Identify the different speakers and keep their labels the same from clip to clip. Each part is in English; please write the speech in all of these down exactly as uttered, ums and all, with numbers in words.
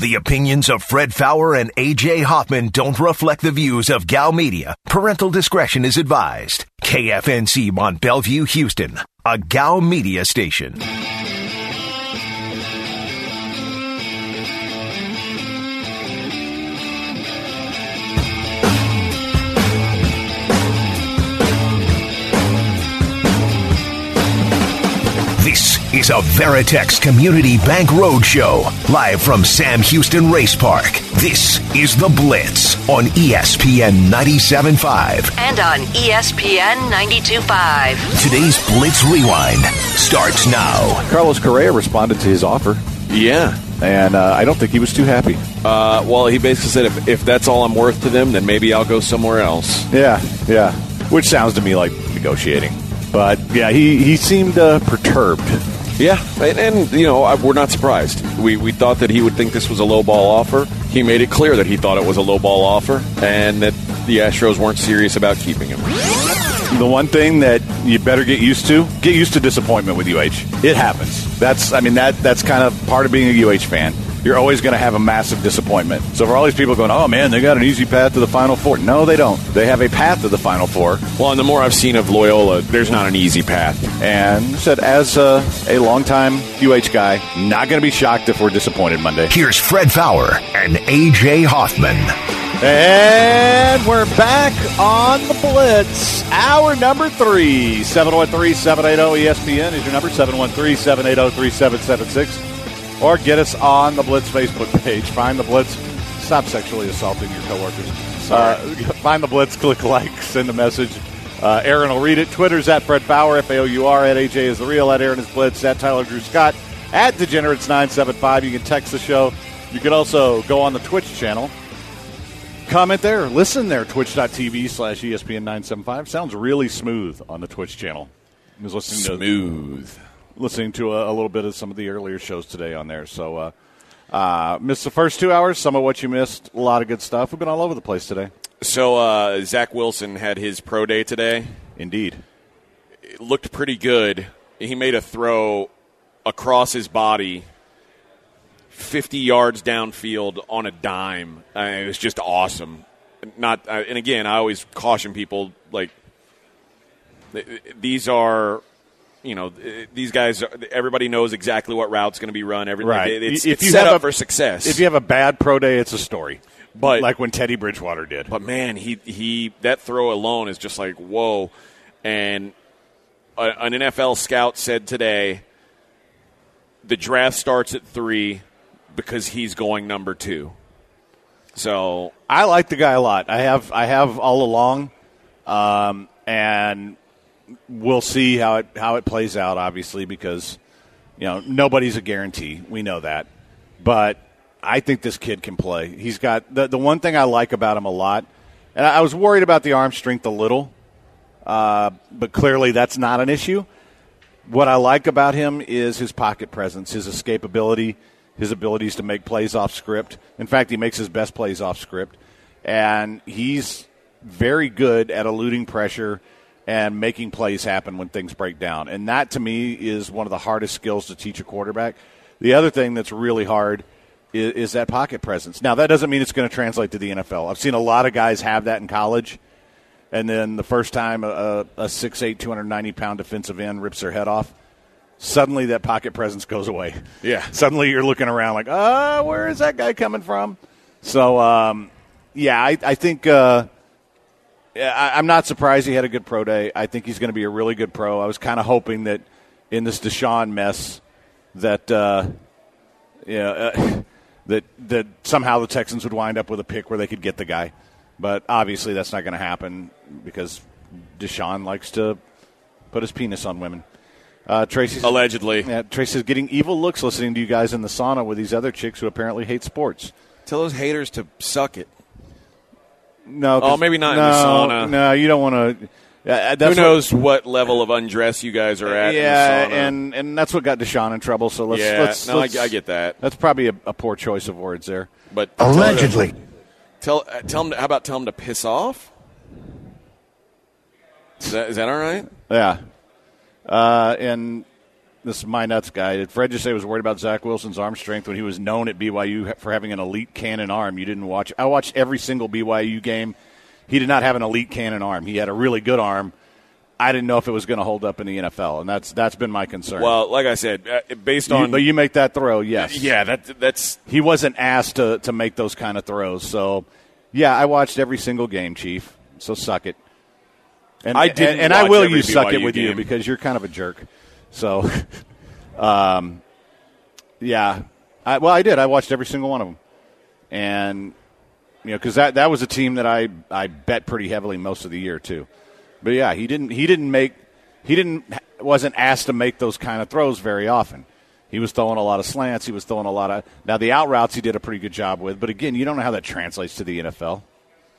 Speaker 1: The opinions of Fred Fowler and A J Hoffman don't reflect the views of Gal Media. Parental discretion is advised. K F N C Mont Bellevue, Houston, a Gal Media station. This is a Veritex Community Bank Roadshow, live from Sam Houston Race Park. This is The Blitz on E S P N ninety-seven point five.
Speaker 2: And on E S P N ninety-two point five.
Speaker 1: Today's Blitz Rewind starts now.
Speaker 3: Carlos Correa responded to his offer.
Speaker 4: Yeah.
Speaker 3: And uh, I don't think he was too happy.
Speaker 4: Uh, well, he basically said, if, if that's all I'm worth to them, then maybe I'll go somewhere else.
Speaker 3: Yeah, yeah. Which sounds to me like negotiating. But, yeah, he, he seemed uh, perturbed.
Speaker 4: Yeah, and, and, you know, we're not surprised. We we thought that he would think this was a low-ball offer. He made it clear that he thought it was a low-ball offer and that the Astros weren't serious about keeping him.
Speaker 3: The one thing that you better get used to, get used to disappointment with U H. It happens. That's, I mean, that that's kind of part of being a U H fan. You're always going to have a massive disappointment. So for all these people going, oh, man, they got an easy path to the Final Four. No, they don't. They have a path to the Final Four.
Speaker 4: Well, and the more I've seen of Loyola, there's not an easy path.
Speaker 3: And said, as a, a longtime U H guy, not going to be shocked if we're disappointed Monday.
Speaker 1: Here's Fred Fowler and A J Hoffman.
Speaker 3: And we're back on the Blitz. Hour number three. seven one three, seven eight zero, E S P N is your number, seven one three, seven eight zero, three seven seven six. Or get us on the Blitz Facebook page. Find the Blitz. Stop sexually assaulting your coworkers. Uh, find the Blitz. Click like. Send a message. Uh, Aaron will read it. Twitter's at Fred Fowler. F A O U R. At A J is the real. At Aaron is Blitz. At Tyler Drew Scott. At Degenerates nine seven five. You can text the show. You can also go on the Twitch channel. Comment there. Listen there. Twitch.tv slash ESPN nine seven five. Sounds really smooth on the Twitch channel. I was listening
Speaker 4: Smooth.
Speaker 3: To, listening to a, a little bit of some of the earlier shows today on there. So, uh, uh, missed the first two hours. Some of what you missed. A lot of good stuff. We've been all over the place today.
Speaker 4: So, uh, Zach Wilson had his pro day today.
Speaker 3: Indeed.
Speaker 4: It looked pretty good. He made a throw across his body fifty yards downfield on a dime. I mean, it was just awesome. Not, uh, and again, I always caution people, like, these are, you know, these guys, everybody knows exactly what route's going to be run. Every,
Speaker 3: right.
Speaker 4: It's,
Speaker 3: if
Speaker 4: it's
Speaker 3: you
Speaker 4: set
Speaker 3: have
Speaker 4: up
Speaker 3: a,
Speaker 4: for success.
Speaker 3: If you have a bad pro day, it's a story.
Speaker 4: But
Speaker 3: like when Teddy Bridgewater did.
Speaker 4: But, man, he, he that throw alone is just like, whoa. And a, an N F L scout said today, the draft starts at three because he's going number two. So
Speaker 3: I like the guy a lot. I have I have all along, um, and we'll see how it how it plays out. Obviously, because you know nobody's a guarantee. We know that, but I think this kid can play. He's got the the one thing I like about him a lot, and I was worried about the arm strength a little, uh, but clearly that's not an issue. What I like about him is his pocket presence, his escapability, his abilities to make plays off script. In fact, he makes his best plays off script. And he's very good at eluding pressure and making plays happen when things break down. And that, to me, is one of the hardest skills to teach a quarterback. The other thing that's really hard is, is that pocket presence. Now, that doesn't mean it's going to translate to the N F L. I've seen a lot of guys have that in college, and then the first time a, a six eight, two hundred ninety pound defensive end rips their head off, suddenly that pocket presence goes away.
Speaker 4: Yeah.
Speaker 3: Suddenly you're looking around like, ah, where is that guy coming from? So, um, yeah, I, I think uh, I, I'm not surprised he had a good pro day. I think he's going to be a really good pro. I was kind of hoping that in this Deshaun mess that, uh, yeah, uh, that that somehow the Texans would wind up with a pick where they could get the guy. But obviously that's not going to happen because Deshaun likes to put his penis on women. Uh, Tracy's
Speaker 4: allegedly.
Speaker 3: Yeah, Tracy's getting evil looks listening to you guys in the sauna with these other chicks who apparently hate sports.
Speaker 4: Tell those haters to suck it.
Speaker 3: No,
Speaker 4: oh, maybe not
Speaker 3: no,
Speaker 4: in the sauna.
Speaker 3: No, you don't want to. Uh,
Speaker 4: Who knows what, what level of undress you guys are at?
Speaker 3: Yeah,
Speaker 4: in the sauna.
Speaker 3: and and that's what got Deshaun in trouble. So let's.
Speaker 4: Yeah,
Speaker 3: let's,
Speaker 4: no,
Speaker 3: let's,
Speaker 4: I, I get that.
Speaker 3: That's probably a, a poor choice of words there.
Speaker 4: But
Speaker 1: allegedly,
Speaker 4: tell tell, tell him. To, how about tell him to piss off? Is that is that all right?
Speaker 3: Yeah, uh, and this is my nuts guy. Did Fred just say he was worried about Zach Wilson's arm strength when he was known at B Y U for having an elite cannon arm? You didn't watch. I watched every single B Y U game. He did not have an elite cannon arm. He had a really good arm. I didn't know if it was going to hold up in the N F L, and that's that's been my concern.
Speaker 4: Well, like I said, uh, based on
Speaker 3: you, but you make that throw, yes,
Speaker 4: yeah, that that's
Speaker 3: he wasn't asked to to make those kind of throws. So, yeah, I watched every single game, Chief. So suck it. And
Speaker 4: I didn't
Speaker 3: and, and
Speaker 4: watch
Speaker 3: I will
Speaker 4: every
Speaker 3: use suck
Speaker 4: B Y U
Speaker 3: it with
Speaker 4: game.
Speaker 3: you because you're kind of a jerk. So, um, yeah, I, well, I did. I watched every single one of them, and you know, because that that was a team that I I bet pretty heavily most of the year too. But yeah, he didn't. He didn't make. He didn't. Wasn't asked to make those kind of throws very often. He was throwing a lot of slants. He was throwing a lot of. Now the out routes he did a pretty good job with. But again, you don't know how that translates to the N F L.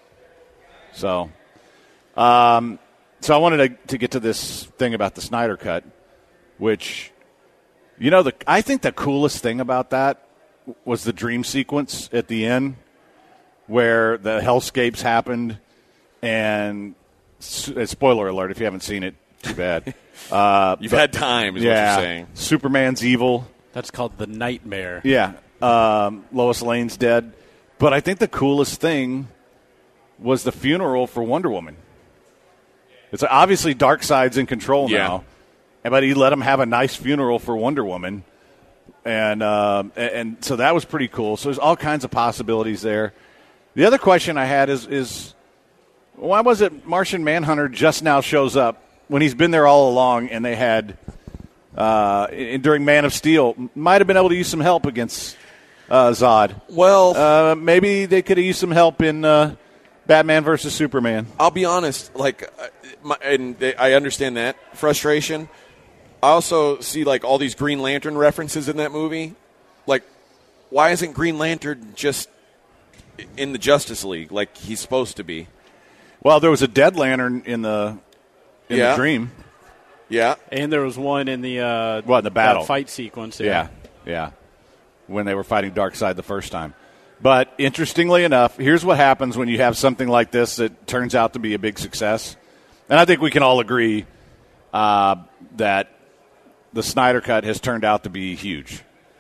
Speaker 3: So, um, so I wanted to, to get to this thing about the Snyder Cut, which, you know, the I think the coolest thing about that was the dream sequence at the end, where the hellscapes happened, and. Spoiler alert, if you haven't seen it, too bad. Uh,
Speaker 4: You've
Speaker 3: but,
Speaker 4: had time, is
Speaker 3: yeah,
Speaker 4: what you're saying.
Speaker 3: Superman's evil.
Speaker 5: That's called The Nightmare.
Speaker 3: Yeah. Um, Lois Lane's dead. But I think the coolest thing was the funeral for Wonder Woman. It's obviously Darkseid's in control
Speaker 4: yeah.
Speaker 3: now, but he let him have a nice funeral for Wonder Woman. And, uh, and and so that was pretty cool. So there's all kinds of possibilities there. The other question I had is is – why was it Martian Manhunter just now shows up when he's been there all along, and they had uh, in, during Man of Steel might have been able to use some help against uh, Zod.
Speaker 4: Well,
Speaker 3: uh, maybe they could have used some help in uh, Batman versus Superman.
Speaker 4: I'll be honest, like, uh, my, and they, I understand that frustration. I also see like all these Green Lantern references in that movie. Like, why isn't Green Lantern just in the Justice League like he's supposed to be?
Speaker 3: Well, there was a Dead Lantern in the in
Speaker 4: yeah.
Speaker 3: the dream.
Speaker 4: Yeah,
Speaker 5: and there was one in the uh,
Speaker 3: what in the battle
Speaker 5: fight sequence. Yeah.
Speaker 3: yeah, yeah, when they were fighting Darkseid the first time. But interestingly enough, here's what happens when you have something like this that turns out to be a big success. And I think we can all agree uh, that the Snyder Cut has turned out to be huge.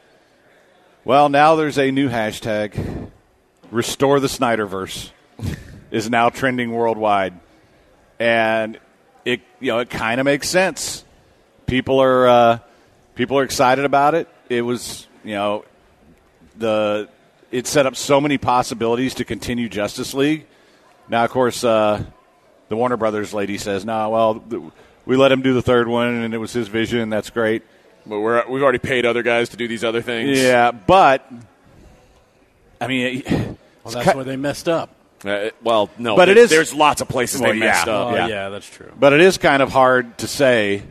Speaker 3: Well, now there's a new hashtag, Restore the Snyderverse. Is now trending worldwide, and it you know it kind of makes sense. People are uh, people are excited about it. It was you know the it set up so many possibilities to continue Justice League. Now, of course, uh, the Warner Brothers lady says, "No, well, th- we let him do the third one, and it was his vision. That's great."
Speaker 4: But we're we've already paid other guys to do these other things.
Speaker 3: Yeah, but I mean, it,
Speaker 5: well, that's where they messed up.
Speaker 4: Uh, well, no,
Speaker 3: but
Speaker 4: there,
Speaker 3: it is,
Speaker 4: there's lots of places
Speaker 3: well,
Speaker 4: they messed
Speaker 3: yeah,
Speaker 4: up.
Speaker 5: Oh,
Speaker 3: yeah.
Speaker 5: yeah, that's true.
Speaker 3: But it is kind of hard to say.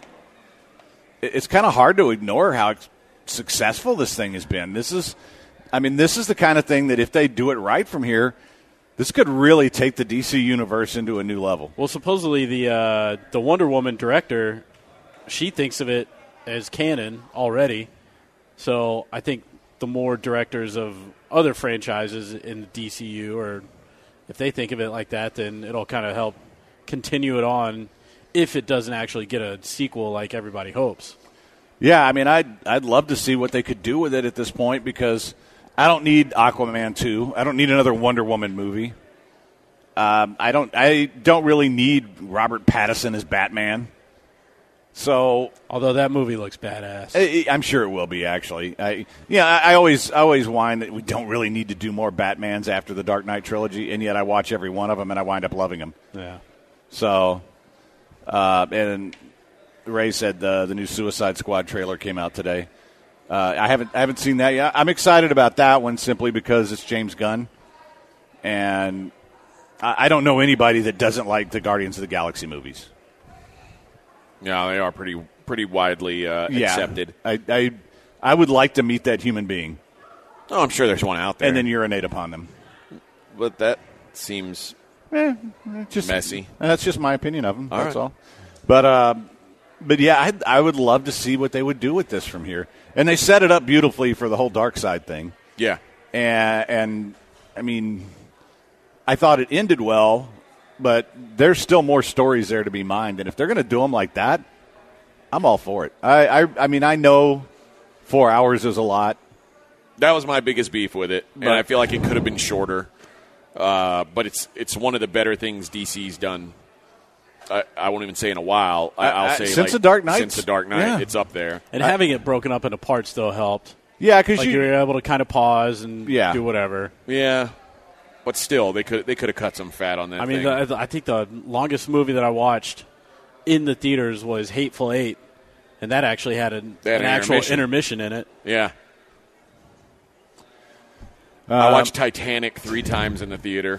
Speaker 3: It's kind of hard to ignore how successful this thing has been. This is, I mean, this is the kind of thing that if they do it right from here, this could really take the D C universe into a new level.
Speaker 5: Well, supposedly the uh, the Wonder Woman director, she thinks of it as canon already. So I think the more directors of other franchises in the D C U, or if they think of it like that, then it'll kind of help continue it on if it doesn't actually get a sequel like everybody hopes.
Speaker 3: Yeah, I mean, I'd, I'd love to see what they could do with it at this point because I don't need Aquaman two. I don't need another Wonder Woman movie. Um, I don't I don't really need Robert Pattinson as Batman. So,
Speaker 5: although that movie looks badass,
Speaker 3: I, I'm sure it will be. Actually, I, yeah, I, I always, I always whine that we don't really need to do more Batmans after the Dark Knight trilogy, and yet I watch every one of them and I wind up loving them.
Speaker 5: Yeah.
Speaker 3: So, uh, and Ray said the the new Suicide Squad trailer came out today. Uh, I haven't, I haven't seen that yet. I'm excited about that one simply because it's James Gunn, and I, I don't know anybody that doesn't like the Guardians of the Galaxy movies.
Speaker 4: Yeah, they are pretty pretty widely uh,
Speaker 3: yeah.
Speaker 4: accepted.
Speaker 3: I, I I would like to meet that human being.
Speaker 4: Oh, I'm sure there's one out there.
Speaker 3: And then urinate upon them.
Speaker 4: But that seems
Speaker 3: eh, just
Speaker 4: messy.
Speaker 3: That's just my opinion of them.
Speaker 4: All
Speaker 3: that's
Speaker 4: right.
Speaker 3: all. But uh, but yeah, I I would love to see what they would do with this from here. And they set it up beautifully for the whole Darkseid thing.
Speaker 4: Yeah.
Speaker 3: And and I mean, I thought it ended well. But there's still more stories there to be mined, and if they're going to do them like that, I'm all for it. I, I, I mean, I know four hours is a lot.
Speaker 4: That was my biggest beef with it, and
Speaker 3: Right.
Speaker 4: I feel like it could have been shorter. Uh, but it's it's one of the better things D C's done. I, I won't even say in a while. I, I'll
Speaker 3: I-
Speaker 4: say
Speaker 3: since
Speaker 4: like,
Speaker 3: the Dark Knight.
Speaker 4: Since the Dark Knight,
Speaker 3: Yeah.
Speaker 4: it's up there.
Speaker 5: And having it broken up into parts still helped.
Speaker 3: Yeah, because
Speaker 5: Like
Speaker 3: you
Speaker 5: you were able to kind of pause and
Speaker 3: Yeah.
Speaker 5: do whatever.
Speaker 4: Yeah, but still, they could they could have cut some fat on that.
Speaker 5: I mean,
Speaker 4: thing.
Speaker 5: the, I think the longest movie that I watched in the theaters was Hateful Eight, and that actually had an,
Speaker 4: They had
Speaker 5: an
Speaker 4: an
Speaker 5: actual
Speaker 4: intermission.
Speaker 5: intermission in it.
Speaker 4: yeah.
Speaker 3: Uh,
Speaker 4: I watched Titanic three times in the theater.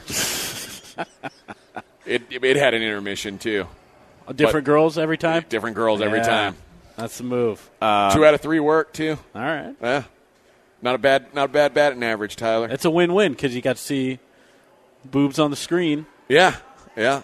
Speaker 4: it it had an intermission too.
Speaker 5: Different girls every time?
Speaker 4: Different girls every
Speaker 5: Yeah.
Speaker 4: time.
Speaker 5: That's the move.
Speaker 4: Two out of three work too.
Speaker 5: All right.
Speaker 4: Yeah, not a bad not a bad batting average, Tyler.
Speaker 5: It's a win-win because you got to see boobs on the screen.
Speaker 4: Yeah, yeah.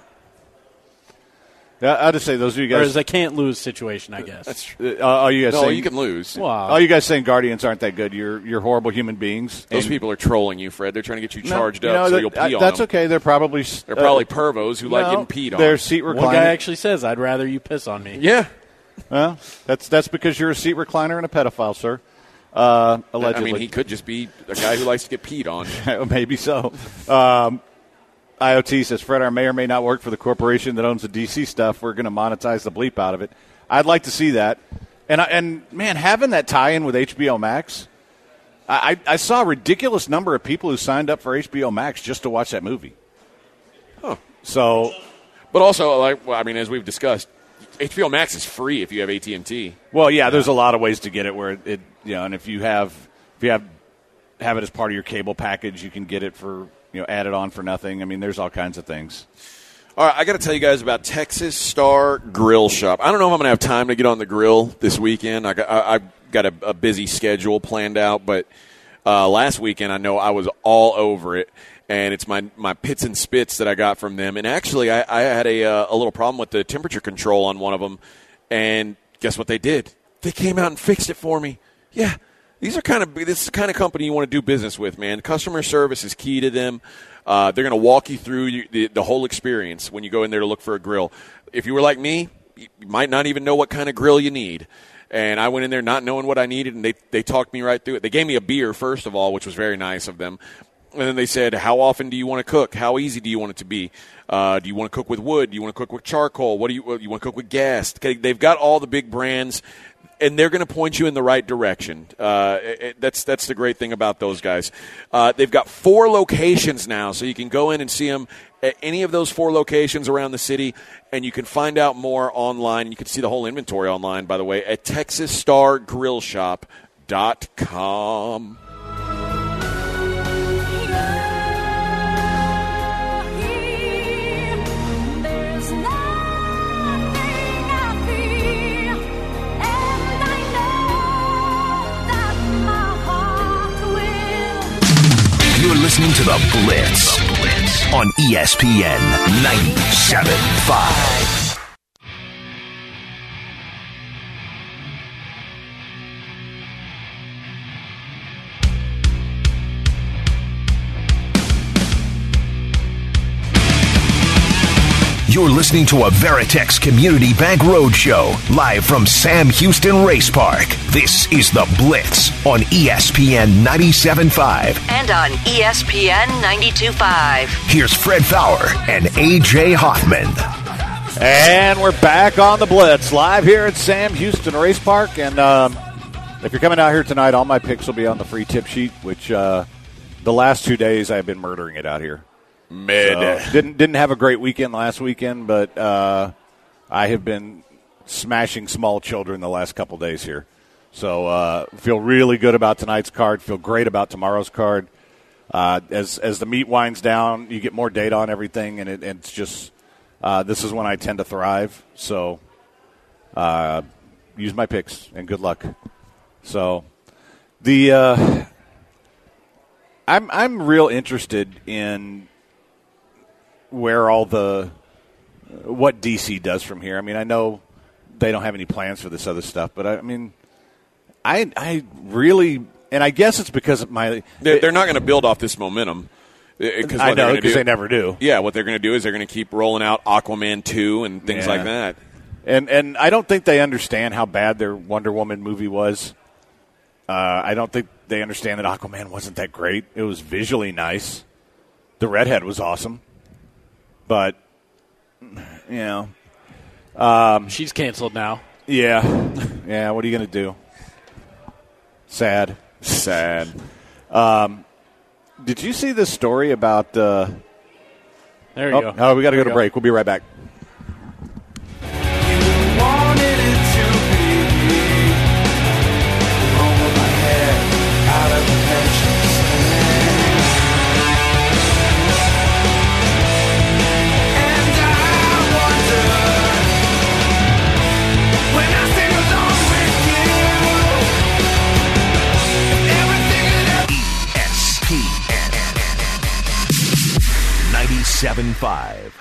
Speaker 3: Yeah, I'll just say those of you
Speaker 5: Or
Speaker 3: guys.
Speaker 5: is a can't-lose situation, I guess.
Speaker 4: That's true.
Speaker 3: uh, are you guys
Speaker 4: No,
Speaker 3: saying
Speaker 4: you can lose.
Speaker 5: Wow.
Speaker 3: All you guys saying Guardians aren't that good? You're you're horrible human beings.
Speaker 4: Those
Speaker 3: And-
Speaker 4: people are trolling you, Fred. They're trying to get you
Speaker 3: No,
Speaker 4: charged
Speaker 3: you
Speaker 4: up
Speaker 3: know,
Speaker 4: so
Speaker 3: that-
Speaker 4: you'll pee
Speaker 3: I-
Speaker 4: on
Speaker 3: That's
Speaker 4: them.
Speaker 3: okay. They're probably
Speaker 4: They're
Speaker 3: uh,
Speaker 4: probably pervos who like
Speaker 3: no,
Speaker 4: getting peed on.
Speaker 3: They're seat recliner.
Speaker 5: One guy actually says, I'd rather you piss on me.
Speaker 4: yeah.
Speaker 3: Well, that's that's because you're a seat recliner and a pedophile, sir. Uh,
Speaker 4: I
Speaker 3: allegedly.
Speaker 4: mean, he could just be a guy who likes to get peed on.
Speaker 3: Maybe so. Um, I O T says, Fred, I may or may not work for the corporation that owns the D C stuff. We're going to monetize the bleep out of it. I'd like to see that. And, I, and man, having that tie-in with H B O Max, I, I, I saw a ridiculous number of people who signed up for H B O Max just to watch that movie.
Speaker 4: Huh.
Speaker 3: So,
Speaker 4: But also, like, well, I mean, as we've discussed, H B O Max is free if you have A T and T.
Speaker 3: well, yeah, there's a lot of ways to get it where it, it you know, and if you have if you have have it as part of your cable package, you can get it for, you know, add it on for nothing. I mean, there's all kinds of things.
Speaker 4: All right, I got to tell you guys about Texas Star Grill Shop. I don't know if I'm going to have time to get on the grill this weekend. I got, I, I've got a, a busy schedule planned out, but uh, last weekend I know I was all over it, and it's my, my pits and spits that I got from them. And actually, I, I had a, uh, a little problem with the temperature control on one of them, and guess what they did? They came out and fixed it for me. Yeah. These are kind of this is the kind of company you want to do business with, man. Customer service is key to them. Uh, they're going to walk you through you, the, the whole experience when you go in there to look for a grill. If you were like me, you might not even know what kind of grill you need. And I went in there not knowing what I needed, and they they talked me right through it. They gave me a beer, first of all, which was very nice of them. And then they said, how often do you want to cook? How easy do you want it to be? Uh, do you want to cook with wood? Do you want to cook with charcoal? What do you, you want to cook with gas? Okay, they've got all the big brands, and they're going to point you in the right direction. Uh, it, that's that's the great thing about those guys. Uh, they've got four locations now, so you can go in and see them at any of those four locations around the city, and you can find out more online. You can see the whole inventory online, by the way, at texas star grill shop dot com.
Speaker 1: You're listening to The Blitz, the Blitz. On E S P N ninety-seven point five. You're listening to a Veritex Community Bank Roadshow, live from Sam Houston Race Park. This is The Blitz on E S P N ninety-seven point five.
Speaker 2: And on E S P N ninety-two point five.
Speaker 1: Here's Fred Fowler and A J Hoffman.
Speaker 3: And we're back on The Blitz, live here at Sam Houston Race Park. And um, if you're coming out here tonight, all my picks will be on the free tip sheet, which uh, the last two days I've been murdering it out here.
Speaker 4: Mid.
Speaker 3: So, didn't didn't have a great weekend last weekend, but uh, I have been smashing small children the last couple days here. So uh, feel really good about tonight's card. Feel great about tomorrow's card. Uh, as as the meat winds down, you get more data on everything, and it, it's just uh, this is when I tend to thrive. So uh, use my picks and good luck. So the uh, I'm I'm real interested in where all the what D C does from here. I mean, I know they don't have any plans for this other stuff, but I, I mean, I I really, and I guess it's because of my.
Speaker 4: They're, they're not going to build off this momentum. Because
Speaker 3: I know because they never do.
Speaker 4: Yeah, what they're going to do is they're going to keep rolling out Aquaman two and things
Speaker 3: Yeah.
Speaker 4: like that.
Speaker 3: And and I don't think they understand how bad their Wonder Woman movie was. Uh, I don't think they understand that Aquaman wasn't that great. It was visually nice. The redhead was awesome. But, you know. Um,
Speaker 5: She's canceled now.
Speaker 3: Yeah. Yeah, what are you going to do? Sad.
Speaker 4: Sad.
Speaker 3: Um, did you see this story about... Uh,
Speaker 5: there you
Speaker 3: oh,
Speaker 5: go.
Speaker 3: Oh, we got to go
Speaker 5: There
Speaker 3: to
Speaker 5: you
Speaker 3: break. We'll be right back.
Speaker 1: ninety-seven point five.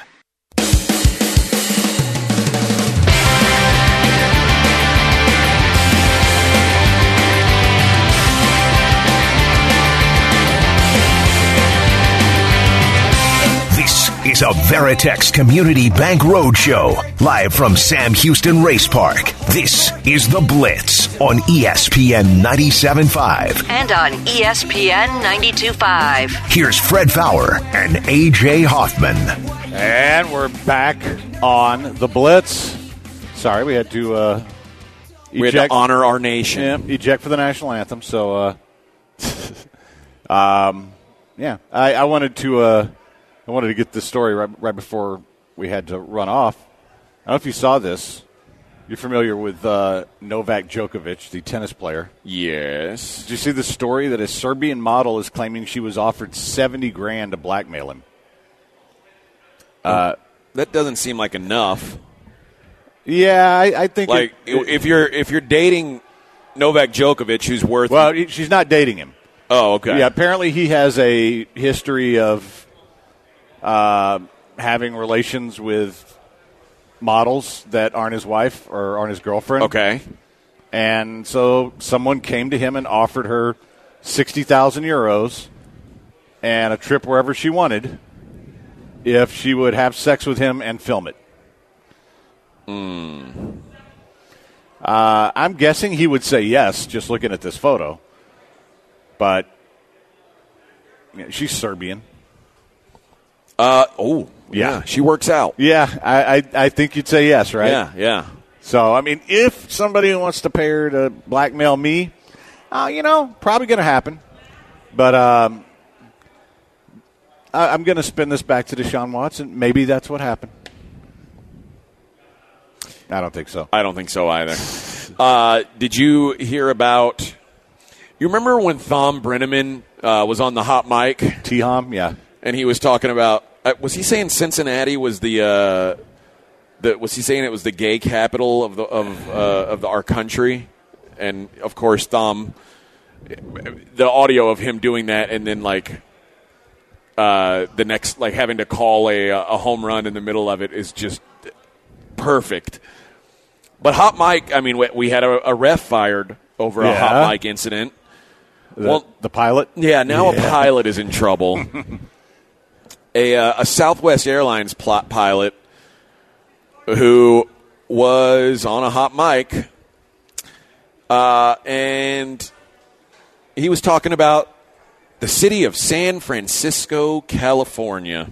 Speaker 1: This is a Veritex Community Bank Roadshow, live from Sam Houston Race Park. This is The Blitz on E S P N ninety-seven point five.
Speaker 2: And on E S P N ninety-two point five.
Speaker 1: Here's Fred Fowler and A J Hoffman.
Speaker 3: And we're back on The Blitz. Sorry, we had to uh,
Speaker 4: We had
Speaker 3: eject.
Speaker 4: to honor our nation.
Speaker 3: Yeah, eject for the national anthem. So, uh, um, yeah, I, I wanted to uh, I wanted to get this story right, right before we had to run off. I don't know if you saw this. You're familiar with uh, Novak Djokovic, the tennis player.
Speaker 4: Yes.
Speaker 3: Did you see the story that a Serbian model is claiming she was offered seventy grand to blackmail him?
Speaker 4: Uh, that doesn't seem like enough.
Speaker 3: Yeah, I, I think
Speaker 4: like
Speaker 3: it, it,
Speaker 4: if you're if you're dating Novak Djokovic, who's worth
Speaker 3: well, she's not dating him.
Speaker 4: Oh, okay.
Speaker 3: Yeah, apparently he has a history of uh, having relations with models that aren't his wife or aren't his girlfriend.
Speaker 4: Okay.
Speaker 3: And so someone came to him and offered her sixty thousand euros and a trip wherever she wanted if she would have sex with him and film it.
Speaker 4: Mm.
Speaker 3: Uh, I'm guessing he would say yes, just looking at this photo. But you know, she's Serbian.
Speaker 4: Uh, oh, yeah.
Speaker 3: Yeah.
Speaker 4: She works out.
Speaker 3: Yeah, I, I, I think you'd say yes, right?
Speaker 4: Yeah, yeah.
Speaker 3: So, I mean, if somebody wants to pay her to blackmail me, uh, you know, probably going to happen. But um, I, I'm going to spin this back to Deshaun Watson. Maybe that's what happened. I don't think so.
Speaker 4: I don't think so either. uh, did you hear about – you remember when Thom Brenneman uh, was on the hot mic?
Speaker 3: T-Hom, yeah.
Speaker 4: And he was talking about uh, – was he saying Cincinnati was the uh, – The, was he saying it was the gay capital of the of uh, of the, our country? And of course, Thom, the audio of him doing that, and then like uh, the next, like having to call a a home run in the middle of it is just perfect. But hot mic, I mean, we, we had a, a ref fired over
Speaker 3: Yeah.
Speaker 4: a hot mic incident.
Speaker 3: The,
Speaker 4: well,
Speaker 3: the pilot?
Speaker 4: Yeah, now
Speaker 3: Yeah.
Speaker 4: a pilot is in trouble. a uh, a Southwest Airlines plot pilot who was on a hot mic, uh, and he was talking about the city of San Francisco, California.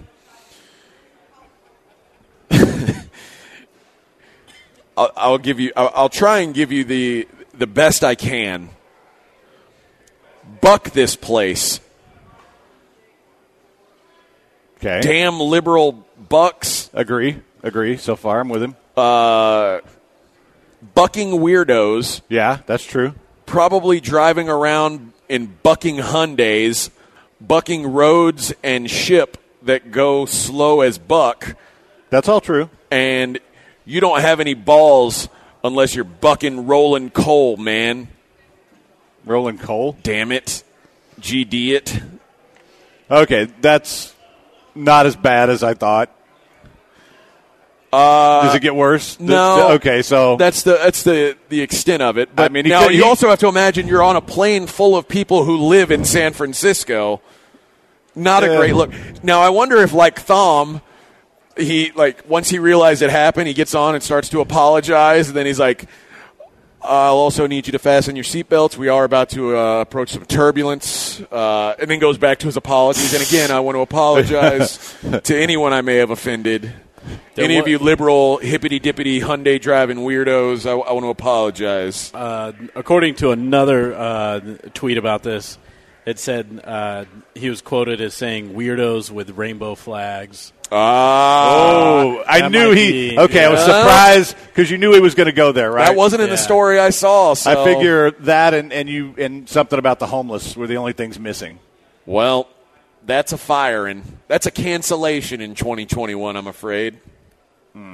Speaker 4: I'll, I'll give you. I'll, I'll try and give you the the best I can. Buck this place.
Speaker 3: Okay.
Speaker 4: Damn liberal bucks.
Speaker 3: Agree. Agree. So far, I'm with him.
Speaker 4: Uh, bucking weirdos.
Speaker 3: Yeah, that's true.
Speaker 4: Probably driving around in bucking Hyundais, bucking roads and ship that go slow as buck.
Speaker 3: That's all true.
Speaker 4: And you don't have any balls unless you're bucking rolling coal, man.
Speaker 3: Rolling coal?
Speaker 4: Damn it. G D it.
Speaker 3: Okay, that's not as bad as I thought.
Speaker 4: Uh,
Speaker 3: Does it get worse?
Speaker 4: No.
Speaker 3: Okay, so
Speaker 4: that's the that's the, the extent of it. But
Speaker 3: I mean, he
Speaker 4: now
Speaker 3: could-
Speaker 4: you
Speaker 3: he-
Speaker 4: also have to imagine you're on a plane full of people who live in San Francisco. Not a
Speaker 3: Yeah.
Speaker 4: great look. Now I wonder if, like Thom, he like once he realized it happened, he gets on and starts to apologize, and then he's like, I'll also need you to fasten your seatbelts. We are about to uh, approach some turbulence. Uh, and then goes back to his apologies. And again, I want to apologize to anyone I may have offended. There Any wa- of you liberal, hippity-dippity, Hyundai driving weirdos, I, I want to apologize.
Speaker 5: Uh, according to another uh, tweet about this, it said uh, he was quoted as saying weirdos with rainbow flags.
Speaker 4: Ah,
Speaker 3: oh, I knew he.
Speaker 5: Be,
Speaker 3: okay,
Speaker 5: yeah.
Speaker 3: I was surprised because you knew he was going to go there, right?
Speaker 4: That wasn't in
Speaker 5: yeah.
Speaker 4: the story I saw. So.
Speaker 3: I figure that and, and you and something about the homeless were the only things missing.
Speaker 4: Well, that's a firing. That's a cancellation in twenty twenty-one, I'm afraid. Hmm.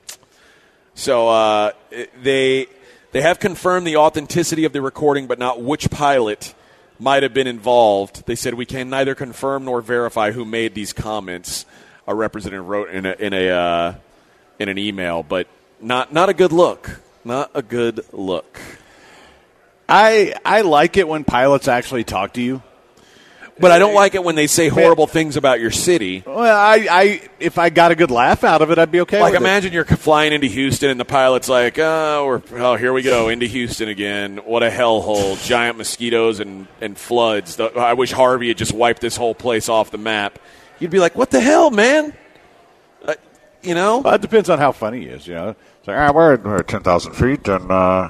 Speaker 4: So uh, they they have confirmed the authenticity of the recording, but not which pilot might have been involved. They said we can neither confirm nor verify who made these comments. A representative wrote in a in a uh, in an email, but not not a good look. Not a good look.
Speaker 3: I I like it when pilots actually talk to you,
Speaker 4: but I don't like it when they say horrible things about your city.
Speaker 3: Well, I, I if I got a good laugh out of it, I'd be okay.
Speaker 4: Like
Speaker 3: with
Speaker 4: imagine
Speaker 3: it.
Speaker 4: You're flying into Houston and the pilot's like, "Oh, we're oh here we go into Houston again. What a hellhole! Giant mosquitoes and and floods. The, I wish Harvey had just wiped this whole place off the map." You'd be like, what the hell, man? Uh, you know?
Speaker 3: Well, it depends on how funny he is, you know.
Speaker 6: It's like, ah, we're at, we're at ten thousand feet, and, uh,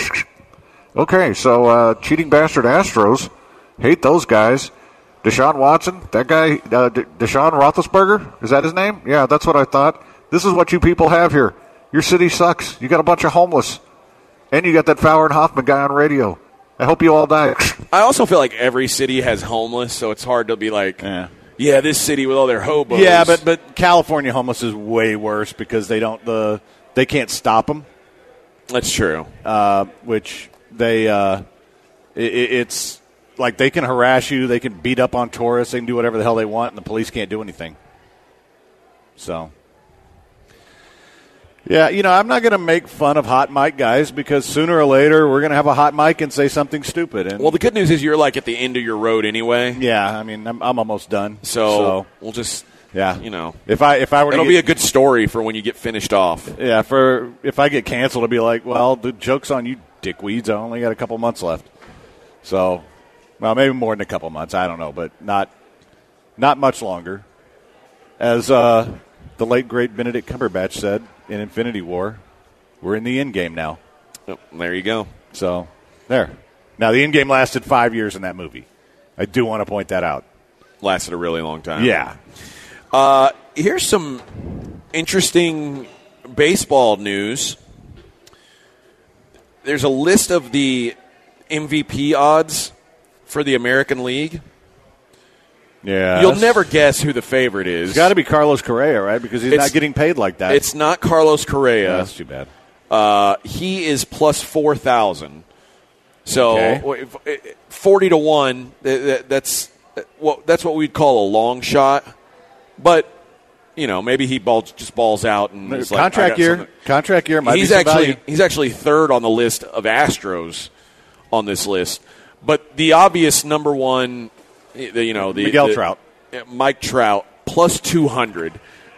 Speaker 6: okay, so uh, cheating bastard Astros, hate those guys. Deshaun Watson, that guy, uh, D- Deshaun Roethlisberger, is that his name? Yeah, that's what I thought. This is what you people have here. Your city sucks. You got a bunch of homeless. And you got that Fowler and Hoffman guy on radio. I hope you all die.
Speaker 4: I also feel like every city has homeless, so it's hard to be like...
Speaker 3: Yeah.
Speaker 4: Yeah, this city with all their hobos.
Speaker 3: Yeah, but but California homeless is way worse because they don't the they can't stop them.
Speaker 4: That's true.
Speaker 3: Uh, which they uh, it, it's like they can harass you, they can beat up on tourists, they can do whatever the hell they want, and the police can't do anything. So, yeah, you know, I'm not going to make fun of hot mic guys because sooner or later we're going to have a hot mic and say something stupid. And
Speaker 4: well, the good news is you're like at the end of your road anyway.
Speaker 3: Yeah, I mean, I'm, I'm almost done.
Speaker 4: So,
Speaker 3: so
Speaker 4: we'll just,
Speaker 3: yeah,
Speaker 4: you know,
Speaker 3: if I if I were,
Speaker 4: it'll
Speaker 3: to
Speaker 4: be
Speaker 3: get,
Speaker 4: a good story for when you get finished off.
Speaker 3: Yeah, for if I get canceled, it'll be like, well, the joke's on you, dickweeds. I only got a couple months left. So, well, maybe more than a couple months. I don't know, but not not much longer. As uh, the late great Benedict Cumberbatch said in Infinity War. We're in the end game now.
Speaker 4: Oh, there you go.
Speaker 3: So, there. Now, the end game lasted five years in that movie. I do want to point that out.
Speaker 4: Lasted a really long time.
Speaker 3: Yeah.
Speaker 4: Uh, here's some interesting baseball news. There's a list of the M V P odds for the American League.
Speaker 3: Yeah.
Speaker 4: You'll never guess who the favorite is.
Speaker 3: It's got to be Carlos Correa, right? Because he's
Speaker 4: It's-
Speaker 3: not getting paid like that.
Speaker 4: It's not Carlos Correa.
Speaker 3: Yeah, that's too bad.
Speaker 4: Uh, he is plus four thousand. So
Speaker 3: Okay.
Speaker 4: forty to one. That's what that's what we'd call a long shot. But you know, maybe he balls, just balls out and is like, I
Speaker 3: contract
Speaker 4: got
Speaker 3: year.
Speaker 4: something.
Speaker 3: Contract year might
Speaker 4: He's
Speaker 3: be some
Speaker 4: actually
Speaker 3: value.
Speaker 4: he's actually third on the list of Astros on this list. But the obvious number one, you know, the
Speaker 3: Miguel
Speaker 4: the,
Speaker 3: Trout,
Speaker 4: Mike Trout plus two hundred.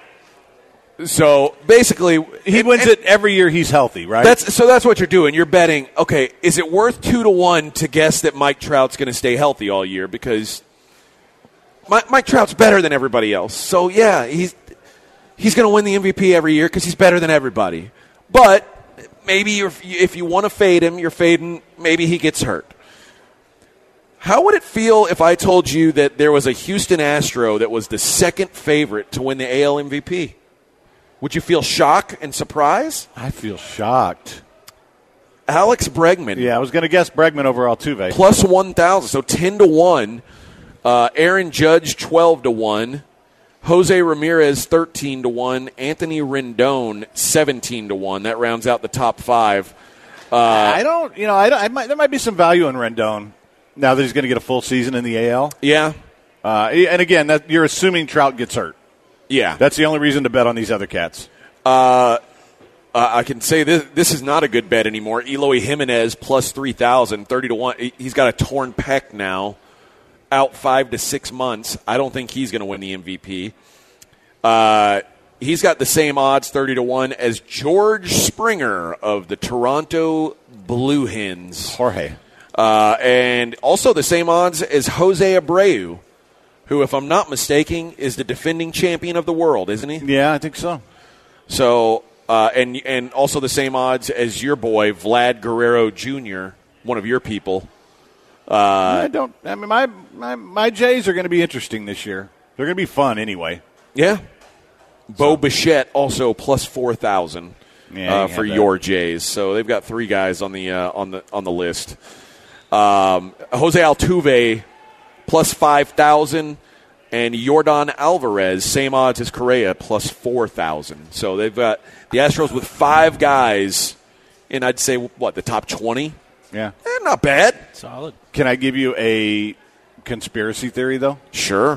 Speaker 4: So basically,
Speaker 3: he
Speaker 4: and,
Speaker 3: wins
Speaker 4: and
Speaker 3: it every year. He's healthy, right?
Speaker 4: That's so. That's what you're doing. You're betting. Okay, is it worth two to one to guess that Mike Trout's going to stay healthy all year? Because Mike, Mike Trout's better than everybody else. So yeah, he's he's going to win the M V P every year because he's better than everybody. But maybe you're, if you want to fade him, you're fading. Maybe he gets hurt. How would it feel if I told you that there was a Houston Astro that was the second favorite to win the A L M V P? Would you feel shock and surprise?
Speaker 3: I feel shocked.
Speaker 4: Alex Bregman.
Speaker 3: Yeah, I was going to guess Bregman over Altuve.
Speaker 4: Plus one thousand, so ten to one. Uh, Aaron Judge, twelve to one. Jose Ramirez, thirteen to one. Anthony Rendon, seventeen to one. That rounds out the top five. Uh,
Speaker 3: I don't, you know, I, don't, I might, there might be some value in Rendon now that he's going to get a full season in the A L.
Speaker 4: Yeah.
Speaker 3: Uh, and again, that, you're assuming Trout gets hurt.
Speaker 4: Yeah.
Speaker 3: That's the only reason to bet on these other cats.
Speaker 4: Uh, uh, I can say this this is not a good bet anymore. Eloy Jimenez plus three thousand, thirty to one. He's got a torn pec now, out five to six months. I don't think he's going to win the M V P. Uh, he's got the same odds, thirty to one, as George Springer of the Toronto Blue Hens.
Speaker 3: Jorge.
Speaker 4: Uh, and also the same odds as Jose Abreu, who, if I'm not mistaken, is the defending champion of the world, isn't he?
Speaker 3: Yeah, I think so.
Speaker 4: So, uh, and and also the same odds as your boy, Vlad Guerrero Junior, one of your people. Uh,
Speaker 3: I don't. I mean, my my, my Jays are going to be interesting this year. They're going to be fun anyway.
Speaker 4: Yeah. Bo Bichette also plus four thousand
Speaker 3: yeah,
Speaker 4: uh, for your Jays. So they've got three guys on the uh, on the on the list. Um, Jose Altuve plus five thousand, and Yordan Alvarez same odds as Correa plus four thousand. So they've got the Astros with five guys in, I'd say, what, the top twenty.
Speaker 3: Yeah,
Speaker 4: eh, not bad.
Speaker 5: Solid.
Speaker 3: Can I give you a conspiracy theory though?
Speaker 4: Sure.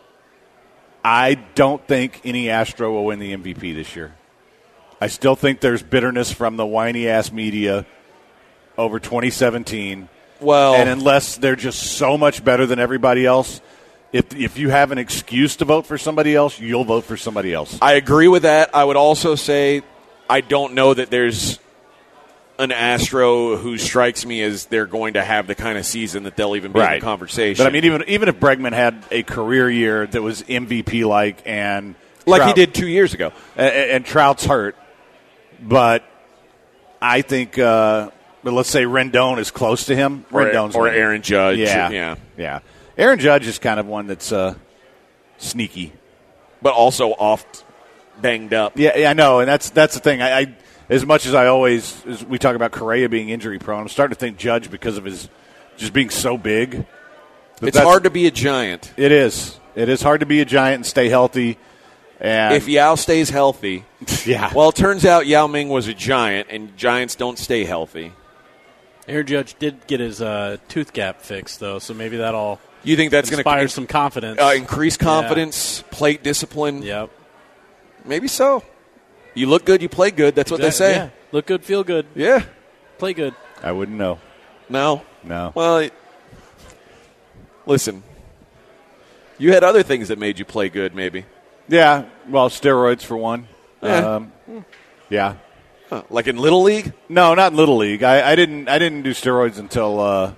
Speaker 3: I don't think any Astro will win the M V P this year. I still think there's bitterness from the whiny-ass media over twenty seventeen.
Speaker 4: Well,
Speaker 3: and unless they're just so much better than everybody else, if if you have an excuse to vote for somebody else, you'll vote for somebody else.
Speaker 4: I agree with that. I would also say I don't know that there's an Astro who strikes me as they're going to have the kind of season that they'll even be
Speaker 3: right.
Speaker 4: in the conversation.
Speaker 3: But I mean, even even if Bregman had a career year that was M V P like and
Speaker 4: like
Speaker 3: Trout,
Speaker 4: he did two years ago,
Speaker 3: and, and Trout's hurt, but I think, uh, but let's say Rendon is close to him.
Speaker 4: or,
Speaker 3: Rendon's
Speaker 4: or
Speaker 3: winning.
Speaker 4: Aaron Judge,
Speaker 3: yeah,
Speaker 4: yeah,
Speaker 3: yeah. Aaron Judge is kind of one that's uh, sneaky,
Speaker 4: but also oft banged up.
Speaker 3: Yeah, yeah, I know, and that's that's the thing. I, I as much as I always as we talk about Correa being injury prone, I'm starting to think Judge because of his just being so big.
Speaker 4: It's hard to be a giant.
Speaker 3: It is. It is hard to be a giant and stay healthy. And
Speaker 4: if Yao stays healthy,
Speaker 3: yeah.
Speaker 4: Well, it turns out Yao Ming was a giant, and giants don't stay healthy.
Speaker 5: Aaron Judge did get his uh, tooth gap fixed, though, so maybe that'll
Speaker 4: you think that's going to
Speaker 5: inspire some confidence,
Speaker 4: uh, increase confidence, yeah. plate discipline.
Speaker 5: Yep,
Speaker 4: maybe so. You look good, you play good. That's what
Speaker 5: exactly.
Speaker 4: they say.
Speaker 5: Yeah. Look good, feel good.
Speaker 4: Yeah,
Speaker 5: play good.
Speaker 3: I wouldn't know.
Speaker 4: No,
Speaker 3: no.
Speaker 4: Well, it, listen, you had other things that made you play good, maybe.
Speaker 3: Yeah, well, steroids for one.
Speaker 4: Yeah,
Speaker 3: um, yeah.
Speaker 4: Huh. Like in Little League?
Speaker 3: No, not in Little League. I, I didn't. I didn't do steroids until uh,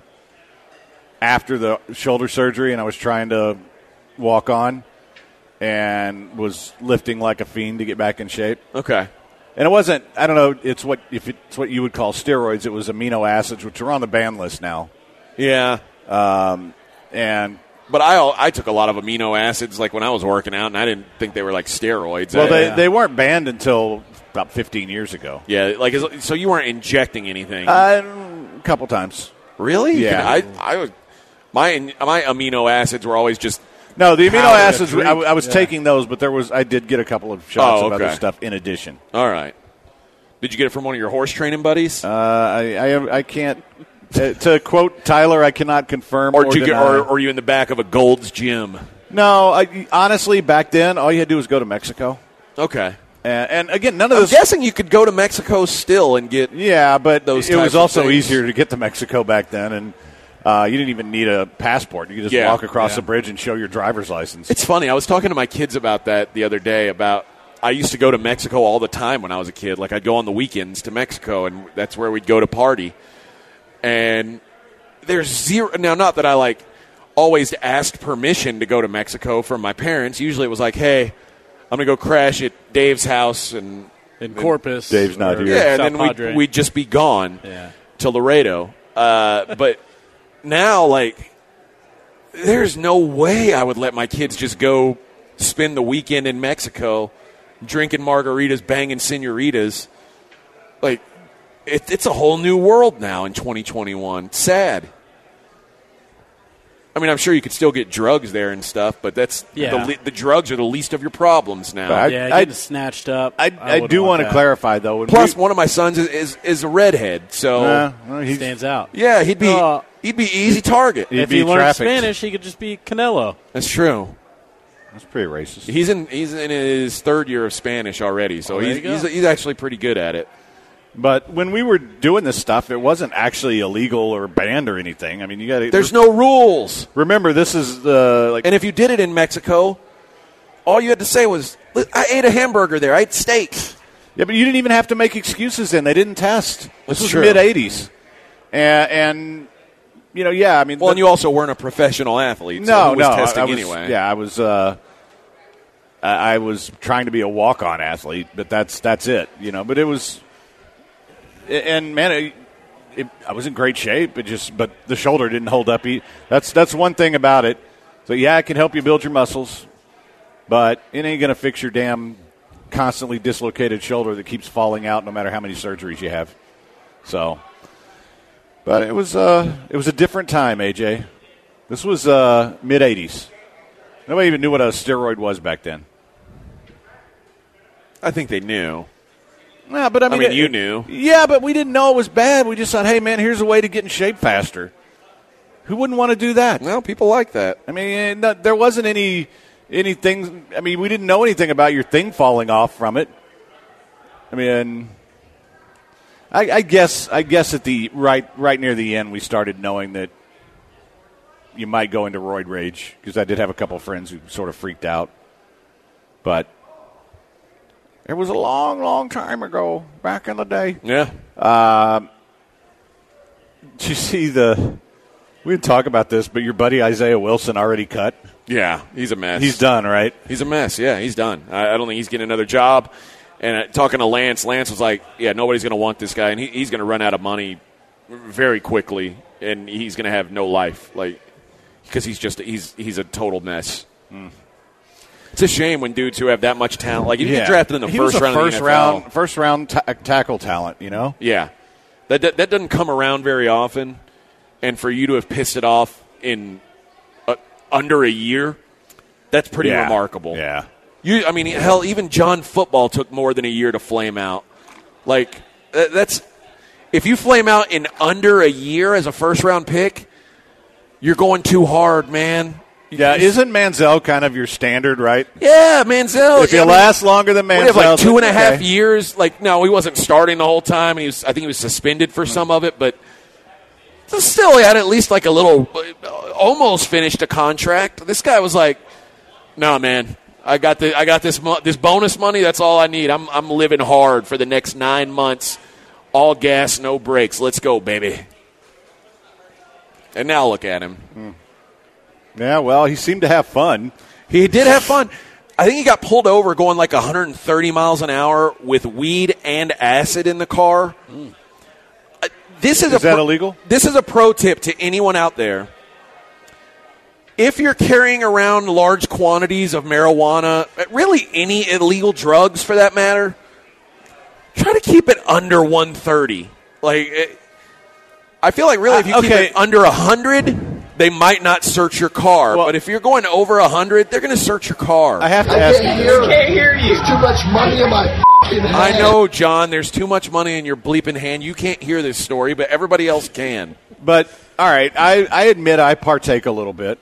Speaker 3: after the shoulder surgery, and I was trying to walk on, and was lifting like a fiend to get back in shape.
Speaker 4: Okay.
Speaker 3: And it wasn't. I don't know. It's what if it's what you would call steroids. It was amino acids, which are on the ban list now.
Speaker 4: Yeah.
Speaker 3: Um, and.
Speaker 4: But I I took a lot of amino acids like when I was working out, and I didn't think they were like steroids.
Speaker 3: Well,
Speaker 4: I,
Speaker 3: they,
Speaker 4: yeah.
Speaker 3: they weren't banned until about fifteen years ago.
Speaker 4: Yeah, like so you weren't injecting anything.
Speaker 3: Uh, a couple times.
Speaker 4: Really?
Speaker 3: Yeah.
Speaker 4: I I was my my amino acids were always just
Speaker 3: no. The amino
Speaker 4: powder.
Speaker 3: acids I, I was yeah. taking those, but there was I did get a couple of shots
Speaker 4: oh,
Speaker 3: of
Speaker 4: okay.
Speaker 3: other stuff in addition.
Speaker 4: All right. Did you get it from one of your horse training buddies?
Speaker 3: Uh, I I, I can't. Uh, to quote Tyler, I cannot confirm
Speaker 4: or,
Speaker 3: or
Speaker 4: did you
Speaker 3: deny.
Speaker 4: get, or, or are you in the back of a Gold's Gym?
Speaker 3: No, I, honestly, back then, all you had to do was go to Mexico.
Speaker 4: Okay.
Speaker 3: And, and again, none of
Speaker 4: I'm
Speaker 3: this.
Speaker 4: I'm guessing you could go to Mexico still and get.
Speaker 3: Yeah, but
Speaker 4: those
Speaker 3: it was also
Speaker 4: things.
Speaker 3: easier to get to Mexico back then, and uh, you didn't even need a passport. You could just
Speaker 4: yeah.
Speaker 3: walk across
Speaker 4: yeah.
Speaker 3: the bridge and show your driver's license.
Speaker 4: It's funny. I was talking to my kids about that the other day. About I used to go to Mexico all the time when I was a kid. Like I'd go on the weekends to Mexico, and that's where we'd go to party. And there's zero now. Not that I like always asked permission to go to Mexico from my parents. Usually it was like, "Hey, I'm gonna go crash at Dave's house and
Speaker 5: in Corpus."
Speaker 3: Dave's not here.
Speaker 4: Yeah,
Speaker 5: South
Speaker 4: and then we'd, we'd just be gone
Speaker 5: yeah.
Speaker 4: to Laredo. Uh, but now, like, there's no way I would let my kids just go spend the weekend in Mexico, drinking margaritas, banging senoritas. Like, it, it's a whole new world now in twenty twenty-one. It's sad. I mean, I'm sure you could still get drugs there and stuff, but that's
Speaker 5: yeah.
Speaker 4: the, the drugs are the least of your problems now.
Speaker 3: I,
Speaker 5: yeah,
Speaker 3: I,
Speaker 5: getting snatched up.
Speaker 3: I, I, I do want to clarify, though.
Speaker 4: Plus,
Speaker 3: we,
Speaker 4: one of my sons is, is, is a redhead, so
Speaker 3: uh, well, he
Speaker 5: stands out.
Speaker 4: Yeah, he'd be
Speaker 5: uh,
Speaker 4: he'd be easy target.
Speaker 3: He'd
Speaker 5: if
Speaker 3: be
Speaker 5: he learned
Speaker 3: trafficked.
Speaker 5: Spanish, he could just be Canelo.
Speaker 4: That's true.
Speaker 3: That's pretty racist.
Speaker 4: He's in he's in his third year of Spanish already, so
Speaker 5: oh,
Speaker 4: he's, he's he's actually pretty good at it.
Speaker 3: But when we were doing this stuff, it wasn't actually illegal or banned or anything. I mean, you got to.
Speaker 4: There's no rules.
Speaker 3: Remember, this is the like.
Speaker 4: And if you did it in Mexico, all you had to say was, I ate a hamburger there. I ate steak.
Speaker 3: Yeah, but you didn't even have to make excuses then. They didn't test. This
Speaker 4: That's
Speaker 3: was
Speaker 4: true.
Speaker 3: mid-eighties. And, and, you know, yeah, I mean.
Speaker 4: Well,
Speaker 3: the,
Speaker 4: and you also weren't a professional athlete. So
Speaker 3: no,
Speaker 4: who was
Speaker 3: no.
Speaker 4: testing
Speaker 3: I was,
Speaker 4: anyway.
Speaker 3: Yeah, I was uh, I was trying to be a walk-on athlete, but that's that's it, you know. But it was – and, man, it, it, I was in great shape. It just – but the shoulder didn't hold up. That's, that's one thing about it. So, yeah, it can help you build your muscles, but it ain't going to fix your damn constantly dislocated shoulder that keeps falling out no matter how many surgeries you have. So, but it was uh, it was a different time, A J. This was uh, mid-eighties. Nobody even knew what a steroid was back then.
Speaker 4: I think they knew.
Speaker 3: Yeah, but I mean,
Speaker 4: I mean
Speaker 3: it,
Speaker 4: you knew.
Speaker 3: Yeah, but we didn't know it was bad. We just thought, hey, man, here's a way to get in shape faster. Who wouldn't want to do that?
Speaker 4: Well, people like that.
Speaker 3: I mean, no, there wasn't any anything. I mean, we didn't know anything about your thing falling off from it. I mean, I, I guess I guess at the right right near the end, we started knowing that you might go into roid rage, because I did have a couple of friends who sort of freaked out. But it was a long, long time ago, back in the day.
Speaker 4: Yeah.
Speaker 3: Uh, did you see the? We didn't talk about this, but your buddy Isaiah Wilson already cut.
Speaker 4: Yeah, he's a mess.
Speaker 3: He's done, right?
Speaker 4: He's a mess. Yeah, he's done. I, I don't think he's getting another job. And uh, talking to Lance, Lance was like, yeah, nobody's going to want this guy, and he, he's going to run out of money very quickly, and he's going to have no life, like, because he's just he's he's a total mess. Mm. It's a shame when dudes who have that much talent, like if you
Speaker 3: yeah.
Speaker 4: get drafted in the
Speaker 3: he
Speaker 4: first
Speaker 3: was a
Speaker 4: round,
Speaker 3: first
Speaker 4: of the N F L,
Speaker 3: round, first round ta- tackle talent, you know.
Speaker 4: Yeah, that, that that doesn't come around very often, and for you to have pissed it off in uh, under a year, that's pretty
Speaker 3: yeah.
Speaker 4: remarkable.
Speaker 3: Yeah.
Speaker 4: You, I mean, hell, even John Football took more than a year to flame out. Like, that's if you flame out in under a year as a first-round pick, you're going too hard, man.
Speaker 3: Yeah, isn't Manziel kind of your standard, right?
Speaker 4: Yeah, Manziel.
Speaker 3: If you
Speaker 4: I mean,
Speaker 3: last longer than Manziel,
Speaker 4: we have like two and a half
Speaker 3: okay.
Speaker 4: years. Like, no, he wasn't starting the whole time. He was, I think he was suspended for some of it, but still, he had at least like a little, almost finished a contract. This guy was like, "No, nah, man." I got the I got this this bonus money. That's all I need. I'm I'm living hard for the next nine months, all gas, no brakes. Let's go, baby. And now look at him.
Speaker 3: Mm. Yeah, well, he seemed to have fun.
Speaker 4: He did have fun. I think he got pulled over going like one hundred thirty miles an hour with weed and acid in the car. Mm. Uh, this is,
Speaker 3: is
Speaker 4: a
Speaker 3: that
Speaker 4: pro,
Speaker 3: illegal?
Speaker 4: This is a pro tip to anyone out there. If you're carrying around large quantities of marijuana, really any illegal drugs for that matter, try to keep it under one thirty. Like, it, I feel like really if you
Speaker 3: uh,
Speaker 4: keep
Speaker 3: okay.
Speaker 4: it under one hundred, they might not search your car.
Speaker 3: Well,
Speaker 4: but if you're going over one hundred, they're going to search your car.
Speaker 3: I have to
Speaker 7: I
Speaker 3: ask
Speaker 7: can't
Speaker 3: you.
Speaker 7: hear, can't hear you. There's too much money in my f***ing hand.
Speaker 4: I know, John, there's too much money in your bleeping hand. You can't hear this story, but everybody else can.
Speaker 3: But, all right, I, I admit I partake a little bit.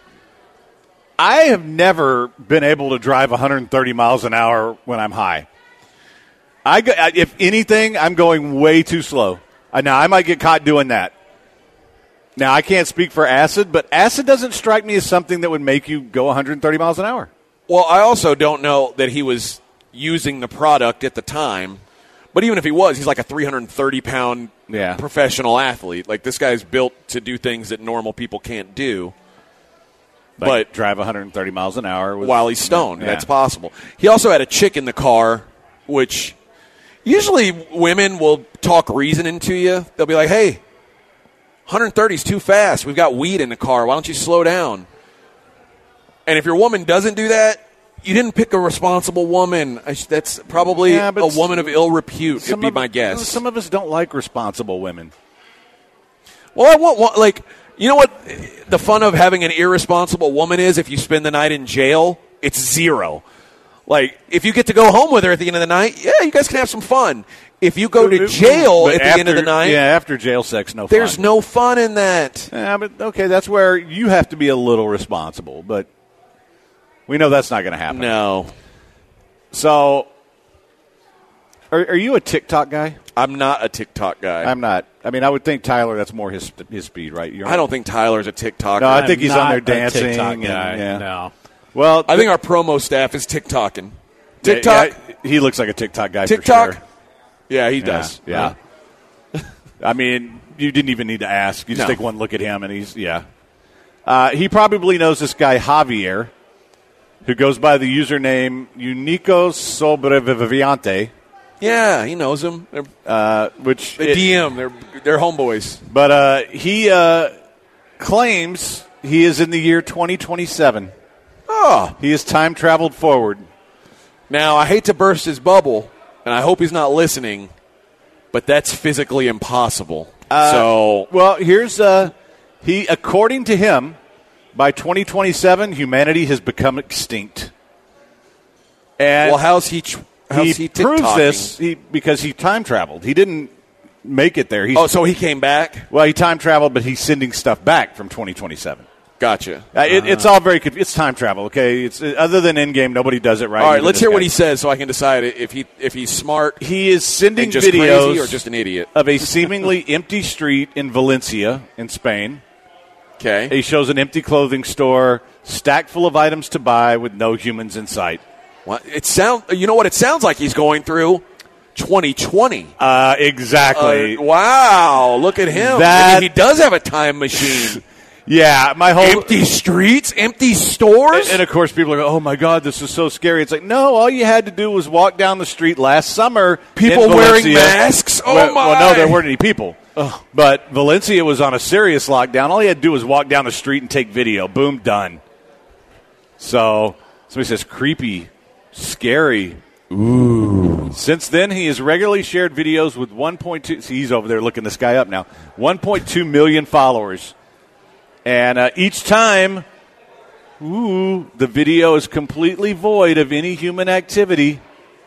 Speaker 3: I have never been able to drive one hundred thirty miles an hour when I'm high. I go, if anything, I'm going way too slow. Now, I might get caught doing that. Now, I can't speak for acid, but acid doesn't strike me as something that would make you go one hundred thirty miles an hour.
Speaker 4: Well, I also don't know that he was using the product at the time. But even if he was, he's like a three hundred thirty pound
Speaker 3: yeah.
Speaker 4: professional athlete. Like, this guy's built to do things that normal people can't do.
Speaker 3: Like
Speaker 4: but
Speaker 3: drive one hundred thirty miles an hour with,
Speaker 4: while he's stoned.
Speaker 3: Yeah.
Speaker 4: That's possible. He also had a chick in the car, which usually women will talk reasoning to you. They'll be like, hey, one hundred thirty is too fast. We've got weed in the car. Why don't you slow down? And if your woman doesn't do that, you didn't pick a responsible woman. That's probably
Speaker 3: yeah,
Speaker 4: a woman of ill repute, would be
Speaker 3: of,
Speaker 4: my guess.
Speaker 3: Some of us don't like responsible women.
Speaker 4: Well, I want, want like... You know what the fun of having an irresponsible woman is if you spend the night in jail? It's zero. Like, if you get to go home with her at the end of the night, yeah, you guys can have some fun. If you go to jail
Speaker 3: but
Speaker 4: at the
Speaker 3: after,
Speaker 4: end of the night,
Speaker 3: yeah, after jail sex, no
Speaker 4: there's
Speaker 3: fun.
Speaker 4: no fun in that.
Speaker 3: Yeah, but okay, that's where you have to be a little responsible, but we know that's not going to happen.
Speaker 4: No.
Speaker 3: So, are, are you a TikTok guy?
Speaker 4: I'm not a TikTok guy.
Speaker 3: I'm not. I mean, I would think Tyler, that's more his his speed, right? You're
Speaker 4: I don't think Tyler's a TikToker.
Speaker 3: No, I
Speaker 5: I'm
Speaker 3: think he's
Speaker 5: not
Speaker 3: on there
Speaker 5: a
Speaker 3: dancing.
Speaker 5: TikTok
Speaker 3: And,
Speaker 5: guy.
Speaker 3: yeah.
Speaker 5: No.
Speaker 3: Well,
Speaker 4: I think our promo staff is TikToking. TikTok.
Speaker 3: Yeah, yeah, he looks like a TikTok guy.
Speaker 4: TikTok.
Speaker 3: For sure.
Speaker 4: Yeah, he does.
Speaker 3: Yeah. yeah. I mean, you didn't even need to ask. You just
Speaker 4: No.
Speaker 3: take one look at him, and he's yeah. Uh, he probably knows this guy Javier, who goes by the username Unico Sobreviviente.
Speaker 4: Yeah, he knows him. They're,
Speaker 3: uh, which
Speaker 4: they
Speaker 3: it,
Speaker 4: D M. They're they're homeboys.
Speaker 3: But uh, he uh, claims he is in the year twenty twenty-seven.
Speaker 4: Oh,
Speaker 3: he has time traveled forward.
Speaker 4: Now I hate to burst his bubble, and I hope he's not listening, but that's physically impossible.
Speaker 3: Uh,
Speaker 4: so,
Speaker 3: well, here's uh, he. According to him, by twenty twenty-seven, humanity has become extinct. And
Speaker 4: well, how's he? Tr- how's
Speaker 3: he,
Speaker 4: he
Speaker 3: proves
Speaker 4: TikToking?
Speaker 3: this he, because he time traveled. He didn't make it there. He's,
Speaker 4: oh, so he came back?
Speaker 3: Well, he time traveled, but he's sending stuff back from twenty twenty-seven.
Speaker 4: Gotcha.
Speaker 3: Uh, it, it's all very conf- it's time travel. Okay, it's uh, other than Endgame, nobody does it right.
Speaker 4: All right,
Speaker 3: Even
Speaker 4: let's
Speaker 3: this
Speaker 4: hear
Speaker 3: guy.
Speaker 4: what he says so I can decide if he if he's smart.
Speaker 3: He is sending
Speaker 4: and just
Speaker 3: videos
Speaker 4: crazy or just an idiot
Speaker 3: of a seemingly empty street in Valencia, in Spain.
Speaker 4: Okay.
Speaker 3: He shows an empty clothing store, stacked full of items to buy, with no humans in sight.
Speaker 4: What it sound? You know what it sounds like he's going through? twenty twenty.
Speaker 3: Uh, exactly.
Speaker 4: Uh, wow! Look at him.
Speaker 3: That-
Speaker 4: I mean, he does have a time machine.
Speaker 3: Yeah, my whole
Speaker 4: Empty streets, empty stores.
Speaker 3: And, and of course, people are going, "Oh my God, this is so scary." It's like, no, all you had to do was walk down the street last summer.
Speaker 4: People
Speaker 3: in
Speaker 4: wearing
Speaker 3: Valencia.
Speaker 4: masks? Oh,
Speaker 3: well,
Speaker 4: my.
Speaker 3: Well, no, there weren't any people. Ugh. But Valencia was on a serious lockdown. All you had to do was walk down the street and take video. Boom, done. So somebody says, creepy, scary. Ooh. Since then, he has regularly shared videos with one point two. See, he's over there looking this guy up now. one point two million followers. And uh, each time, ooh, the video is completely void of any human activity.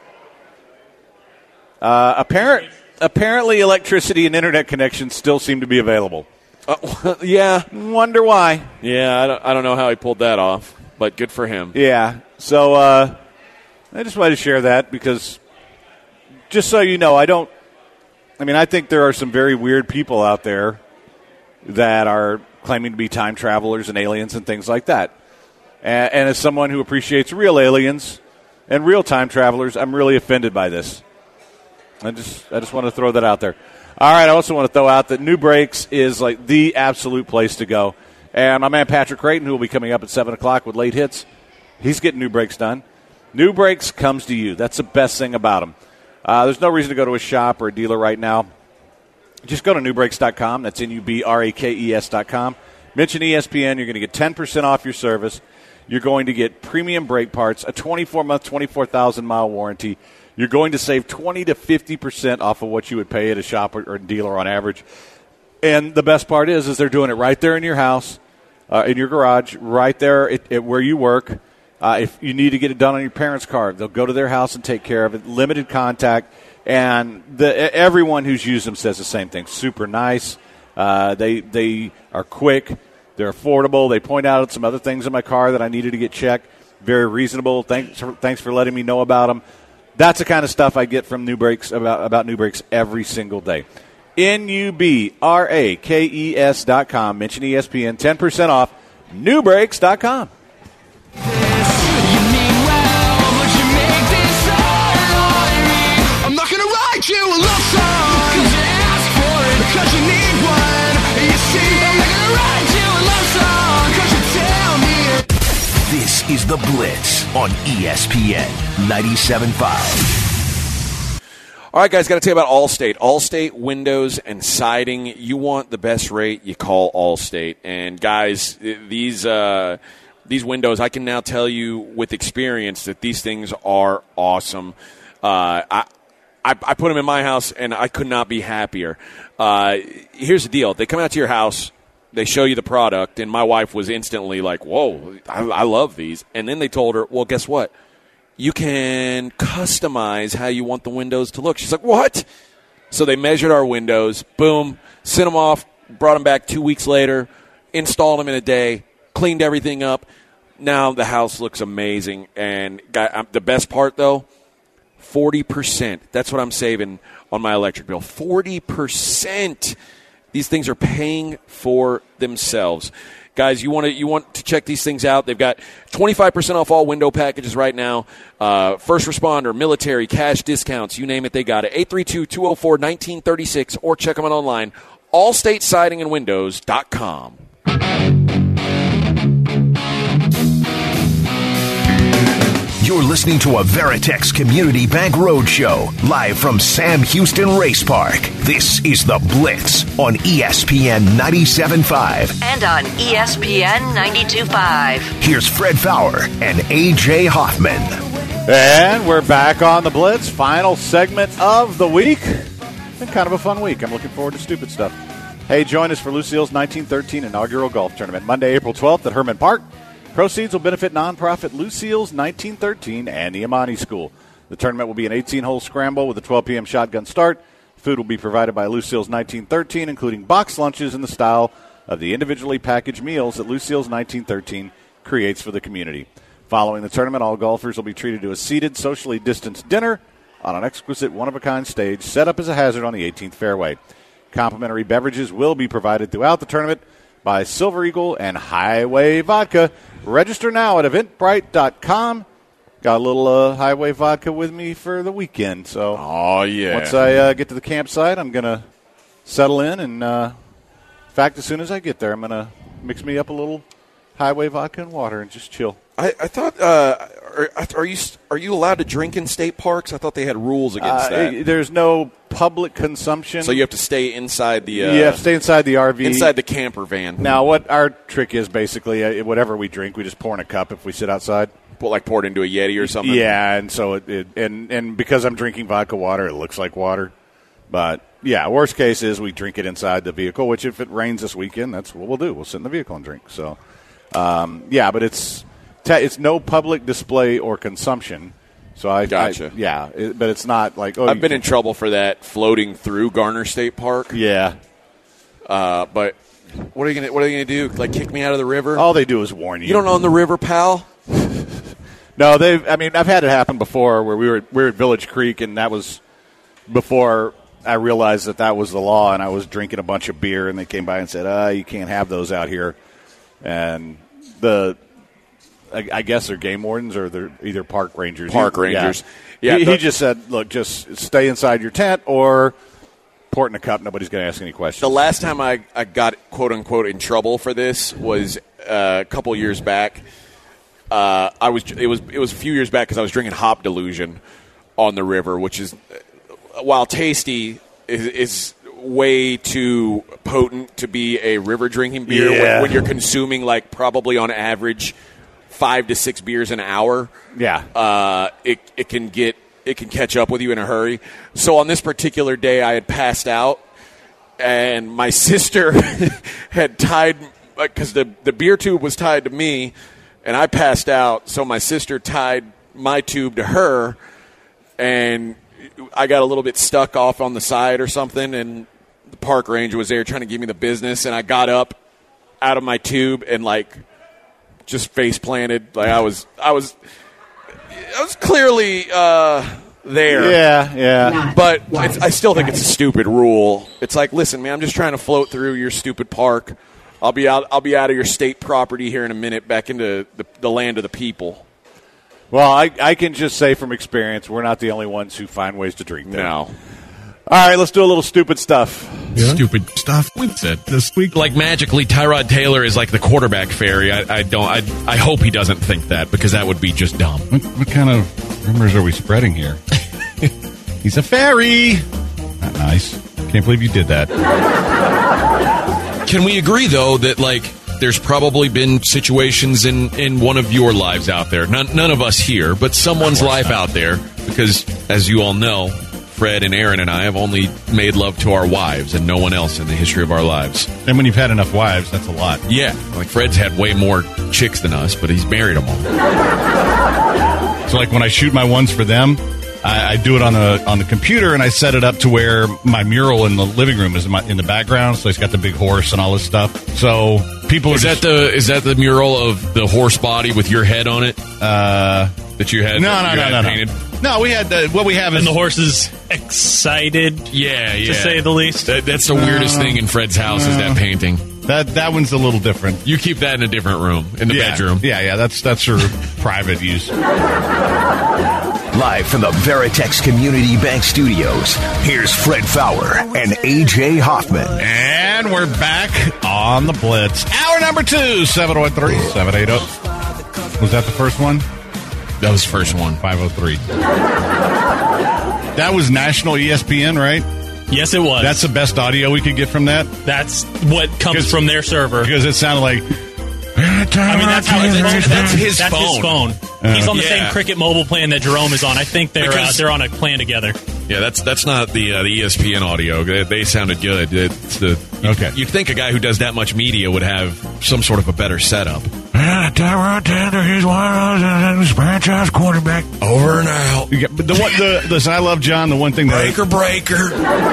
Speaker 3: Uh, apparent, apparently, electricity and internet connections still seem to be available.
Speaker 4: Uh, yeah.
Speaker 3: Wonder why.
Speaker 4: Yeah, I don't, I don't know how he pulled that off, but good for him.
Speaker 3: Yeah. So uh, I just wanted to share that because, just so you know, I don't. I mean, I think there are some very weird people out there that are claiming to be time travelers and aliens and things like that. And, and as someone who appreciates real aliens and real time travelers, I'm really offended by this. I just I just want to throw that out there. All right, I also want to throw out that New Brakes is like the absolute place to go. And my man Patrick Creighton, who will be coming up at seven o'clock with late hits, he's getting New Brakes done. New Brakes comes to you. That's the best thing about them. Uh, there's no reason to go to a shop or a dealer right now. Just go to new brakes dot com. That's N U B R A K E S dot com. Mention E S P N. You're going to get ten percent off your service. You're going to get premium brake parts, a twenty-four month, twenty-four thousand mile warranty. You're going to save twenty to fifty percent off of what you would pay at a shop or, or dealer on average. And the best part is, is they're doing it right there in your house, uh, in your garage, right there at, at where you work. Uh, if you need to get it done on your parents' car, they'll go to their house and take care of it. Limited contact. And the, everyone who's used them says the same thing. Super nice. Uh, they they are quick. They're affordable. They point out some other things in my car that I needed to get checked. Very reasonable. Thanks for, thanks for letting me know about them. That's the kind of stuff I get from New Brakes, about, about New Brakes every single day. N U B R A K E S dot com. Mention E S P N. ten percent off. new brakes dot com.
Speaker 7: I'm not gonna write you a love song, 'cause you ask for it, because you need one. You see, I'm not gonna write you a love song, 'cause you tell me it.
Speaker 1: This is The Blitz on E S P N ninety-seven point five.
Speaker 4: All right, guys, got to tell you about Allstate. Allstate Windows and Siding. You want the best rate, you call Allstate. And, guys, these uh, these windows, I can now tell you with experience that these things are awesome. Uh, I, I I put them in my house, and I could not be happier. Uh, here's the deal. They come out to your house. They show you the product, and my wife was instantly like, whoa, I, I love these. And then they told her, well, guess what? You can customize how you want the windows to look. She's like, what? So they measured our windows. Boom. Sent them off. Brought them back two weeks later. Installed them in a day. Cleaned everything up. Now the house looks amazing. And got, the best part, though, forty percent. That's what I'm saving on my electric bill. forty percent. These things are paying for themselves. Guys, you want to you want to check these things out. They've got twenty-five percent off all window packages right now. Uh, first responder, military, cash discounts, you name it, they got it. eight three two, two oh four, one nine three six or check them out online, allstate siding and windows dot com.
Speaker 1: You're listening to a Veritex Community Bank Roadshow, live from Sam Houston Race Park. This is The Blitz on E S P N ninety-seven point five.
Speaker 2: And on E S P N ninety-two point five.
Speaker 1: Here's Fred Fowler and A J Hoffman.
Speaker 3: And we're back on The Blitz, final segment of the week. It's been kind of a fun week. I'm looking forward to stupid stuff. Hey, join us for Lucille's nineteen thirteen inaugural golf tournament, Monday, April twelfth at Herman Park. Proceeds will benefit nonprofit Lucille's nineteen thirteen and the Imani School. The tournament will be an eighteen-hole scramble with a twelve p.m. shotgun start. Food will be provided by Lucille's nineteen thirteen, including box lunches in the style of the individually packaged meals that Lucille's nineteen thirteen creates for the community. Following the tournament, all golfers will be treated to a seated, socially distanced dinner on an exquisite, one-of-a-kind stage set up as a hazard on the eighteenth fairway. Complimentary beverages will be provided throughout the tournament by Silver Eagle and Highway Vodka. Register now at eventbrite dot com. Got a little uh, Highway Vodka with me for the weekend. So,
Speaker 4: oh yeah.
Speaker 3: Once I uh, get to the campsite, I'm going to settle in. And, uh, in fact, as soon as I get there, I'm going to mix me up a little Highway Vodka and water and just chill.
Speaker 4: I, I thought, uh, are, are you are you allowed to drink in state parks? I thought they had rules against
Speaker 3: uh,
Speaker 4: that.
Speaker 3: There's no public consumption.
Speaker 4: So you have to stay inside the. Uh,
Speaker 3: you have to stay inside the R V,
Speaker 4: inside the camper van.
Speaker 3: Now, what our trick is basically, uh, whatever we drink, we just pour in a cup if we sit outside.
Speaker 4: Put like pour it into a Yeti or something.
Speaker 3: Yeah, and so it, it and and because I'm drinking vodka water, it looks like water. But yeah, worst case is we drink it inside the vehicle. Which, if it rains this weekend, that's what we'll do. We'll sit in the vehicle and drink. So, um, yeah, but it's. It's no public display or consumption. So I
Speaker 4: gotcha.
Speaker 3: I, yeah, it, but it's not like oh.
Speaker 4: I've been in trouble for that floating through Garner State Park.
Speaker 3: Yeah,
Speaker 4: uh, but what are you gonna What are they gonna do? Like kick me out of the river?
Speaker 3: All they do is warn you.
Speaker 4: You don't own the river, pal.
Speaker 3: No, they've. I mean, I've had it happen before where we were we were at Village Creek, and that was before I realized that that was the law, and I was drinking a bunch of beer, and they came by and said, "Ah, you can't have those out here," and the. I guess they're game wardens or they're either park rangers.
Speaker 4: Park
Speaker 3: he,
Speaker 4: rangers.
Speaker 3: Yeah,
Speaker 4: yeah
Speaker 3: he,
Speaker 4: the,
Speaker 3: he just said, look, just stay inside your tent or pour it in a cup. Nobody's going to ask any questions.
Speaker 4: The last time I, I got, quote-unquote, in trouble for this was uh, a couple years back. Uh, I was It was it was a few years back because I was drinking Hop Delusion on the river, which is, while tasty, is, is way too potent to be a river drinking beer
Speaker 3: yeah.
Speaker 4: when, when you're consuming, like, probably on average – five to six beers an hour.
Speaker 3: Yeah.
Speaker 4: Uh, it it can get it can catch up with you in a hurry. So on this particular day, I had passed out, and my sister had tied because the the beer tube was tied to me, and I passed out. So my sister tied my tube to her, and I got a little bit stuck off on the side or something, and the park ranger was there trying to give me the business, and I got up out of my tube and like. Just face planted, like I was, I was, I was clearly uh, there.
Speaker 3: Yeah, yeah.
Speaker 4: But it's, I still think it's a stupid rule. It's like, listen, man, I'm just trying to float through your stupid park. I'll be out. I'll be out of your state property here in a minute, back into the, the land of the people.
Speaker 3: Well, I, I can just say from experience, we're not the only ones who find ways to drink there.
Speaker 4: No.
Speaker 3: All right, let's do a little stupid stuff.
Speaker 8: Yeah. Stupid stuff. What's that this week?
Speaker 9: Like magically, Tyrod Taylor is like the quarterback fairy. I, I don't. I, I hope he doesn't think that because that would be just dumb.
Speaker 8: What, what kind of rumors are we spreading here? He's a fairy. Not nice. Can't believe you did that.
Speaker 9: Can we agree though that like there's probably been situations in, in one of your lives out there, none, none of us here, but someone's life
Speaker 8: not.
Speaker 9: out there, because as you all know, Fred and Aaron and I have only made love to our wives and no one else in the history of our lives.
Speaker 8: And when you've had enough wives, that's a lot.
Speaker 9: Yeah, like Fred's had way more chicks than us, but he's married them all.
Speaker 8: So like when I shoot my ones for them, I, I do it on the on the computer, and I set it up to where my mural in the living room is in, my, in the background. So it's got the big horse and all this stuff. So people
Speaker 9: is
Speaker 8: are
Speaker 9: that
Speaker 8: just,
Speaker 9: the is that the mural of the horse body with your head on it?
Speaker 8: Uh,
Speaker 9: that you had?
Speaker 8: No, no,
Speaker 9: you
Speaker 8: no,
Speaker 9: had
Speaker 8: no,
Speaker 9: painted?
Speaker 8: no. No, we had uh, what we have is
Speaker 10: and the horse is excited.
Speaker 9: Yeah, yeah.
Speaker 10: To say the least.
Speaker 9: That, that's the weirdest
Speaker 8: uh,
Speaker 9: thing in Fred's house uh, is that painting.
Speaker 8: That that one's a little different.
Speaker 9: You keep that in a different room, in the
Speaker 8: yeah.
Speaker 9: bedroom.
Speaker 8: Yeah, yeah, that's that's for private use.
Speaker 1: Live from the Veritex Community Bank Studios, here's Fred Fowler and A J Hoffman.
Speaker 8: And we're back on the Blitz. Hour number two, seven oh three, seven eighty. Was that the first one?
Speaker 9: That was the first one.
Speaker 8: five oh three. That was national E S P N, right?
Speaker 10: Yes, it was.
Speaker 8: That's the best audio we could get from that?
Speaker 10: That's what comes from their server.
Speaker 8: Because it sounded like...
Speaker 10: I mean, that's how it's,
Speaker 9: that's his
Speaker 10: that's
Speaker 9: phone.
Speaker 10: his phone.
Speaker 8: Uh,
Speaker 10: He's on the
Speaker 9: yeah.
Speaker 10: same Cricket Mobile plan that Jerome is on. I think they're uh,
Speaker 9: Because-
Speaker 10: they're on a plan together.
Speaker 9: Yeah, that's that's not the uh, the E S P N audio. They, they sounded good. It's the
Speaker 8: Okay.
Speaker 9: You'd think a guy who does that much media would have some sort of a better setup.
Speaker 6: Tyrod Taylor, he's one of those franchise quarterback.
Speaker 9: Over and out.
Speaker 8: Yeah, but the one, the, the I love John. The one thing that
Speaker 9: Breaker, breaker.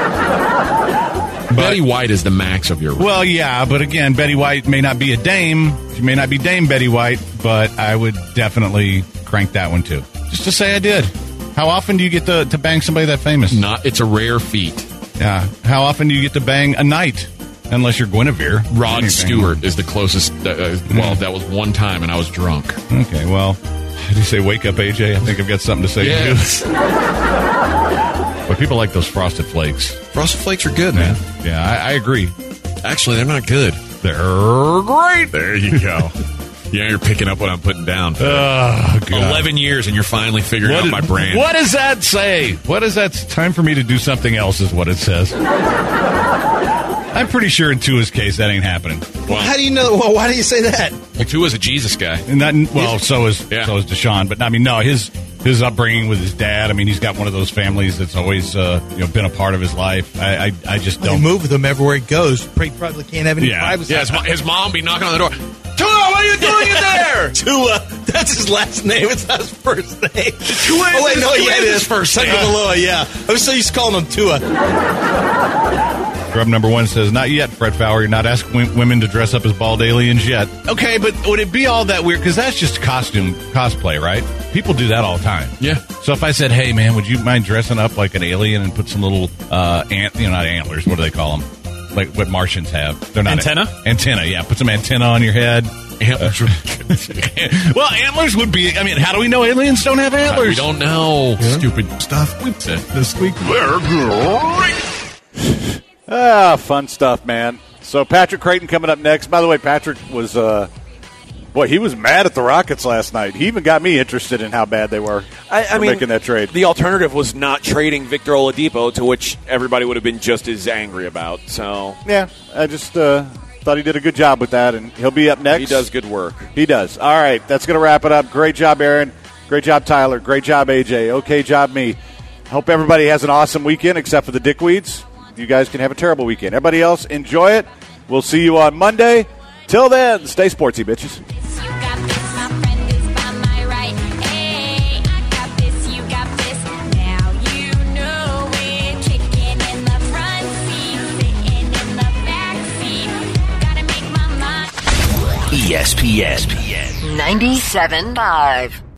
Speaker 9: Betty White is the max of your room.
Speaker 8: well, yeah, but again, Betty White may not be a dame. She may not be Dame Betty White, but I would definitely crank that one too, just to say I did. How often do you get to, to bang somebody that famous?
Speaker 9: Not. It's a rare feat.
Speaker 8: Yeah. How often do you get to bang a knight? Unless you're Guinevere.
Speaker 9: Rod
Speaker 8: Anything.
Speaker 9: Stewart is the closest. Uh, uh, well, that was one time, and I was drunk.
Speaker 8: Okay, well, did you say wake up, A J? I think I've got something to say
Speaker 9: Yes.
Speaker 8: to you. But people like those Frosted Flakes.
Speaker 9: Frosted Flakes are good,
Speaker 8: Yeah,
Speaker 9: man.
Speaker 8: yeah, I, I agree.
Speaker 9: Actually, they're not good.
Speaker 8: They're great.
Speaker 9: There you go. Yeah, you're picking up what I'm putting down. For
Speaker 8: Oh, God.
Speaker 9: Eleven years, and you're finally figuring
Speaker 8: What
Speaker 9: out
Speaker 8: is-
Speaker 9: my brand.
Speaker 8: What does that say? What is that? Time for me to do something else is what it says. I'm pretty sure in Tua's case that ain't happening.
Speaker 9: Well,
Speaker 11: How do you know? Well, why do you say that?
Speaker 9: well, Tua's a Jesus guy.
Speaker 8: And that, well, so is
Speaker 9: Yeah.
Speaker 8: so is Deshaun. But I mean, no, his his upbringing with his dad. I mean, he's got one of those families that's always uh, you know been a part of his life. I I, I just
Speaker 11: They
Speaker 8: don't.
Speaker 11: move with him everywhere he goes. He probably can't have any
Speaker 8: Yeah.
Speaker 11: privacy.
Speaker 9: Yeah, his, mo- his mom be knocking on the door. Tua, what are you doing in there?
Speaker 11: Tua. That's his last name. It's not his first name.
Speaker 9: Tua
Speaker 11: Oh, wait,
Speaker 9: is-
Speaker 11: no,
Speaker 9: Tua
Speaker 11: yeah,
Speaker 9: is
Speaker 11: it
Speaker 9: his
Speaker 11: is.
Speaker 9: first name.
Speaker 11: Tagovailoa, yeah. I was so used to calling him Tua.
Speaker 8: Grub number one says, not yet, Fred Fowler. You're not asking w- women to dress up as bald aliens yet. Okay, but would it be all that weird? Because that's just costume cosplay, right? People do that all the time.
Speaker 9: Yeah.
Speaker 8: So if I said, hey, man, would you mind dressing up like an alien and put some little, uh, ant, you know, not antlers, what do they call them? Like what Martians have. They're not
Speaker 10: Antenna?
Speaker 8: Antenna, yeah. Put some antenna on your head. Antlers. Well, antlers would be, I mean, how do we know aliens don't have antlers?
Speaker 9: We don't know.
Speaker 8: Stupid stuff we said this week.
Speaker 3: Ah, fun stuff, man. So Patrick Creighton coming up next. By the way, Patrick was, uh, boy, he was mad at the Rockets last night. He even got me interested in how bad they were
Speaker 4: I, I
Speaker 3: for
Speaker 4: mean,
Speaker 3: making that trade.
Speaker 4: The alternative was not trading Victor Oladipo, to which everybody would have been just as angry about. So
Speaker 3: Yeah, I just uh, thought he did a good job with that, and he'll be up next.
Speaker 4: he does good work.
Speaker 3: He does. All right, that's going to wrap it up. Great job, Aaron. Great job, Tyler. Great job, A J. Okay job, me. Hope everybody has an awesome weekend, except for the dickweeds. You guys can have a terrible weekend. Everybody else, enjoy it. We'll see you on Monday. Till then, stay sportsy, bitches.
Speaker 7: You got this, my friend is by my right. Hey, I got this, you got this. Now you know it. Kicking in the front seat, sitting in the back seat. Gotta make my mind.
Speaker 1: E S P N.
Speaker 2: ninety-seven point five.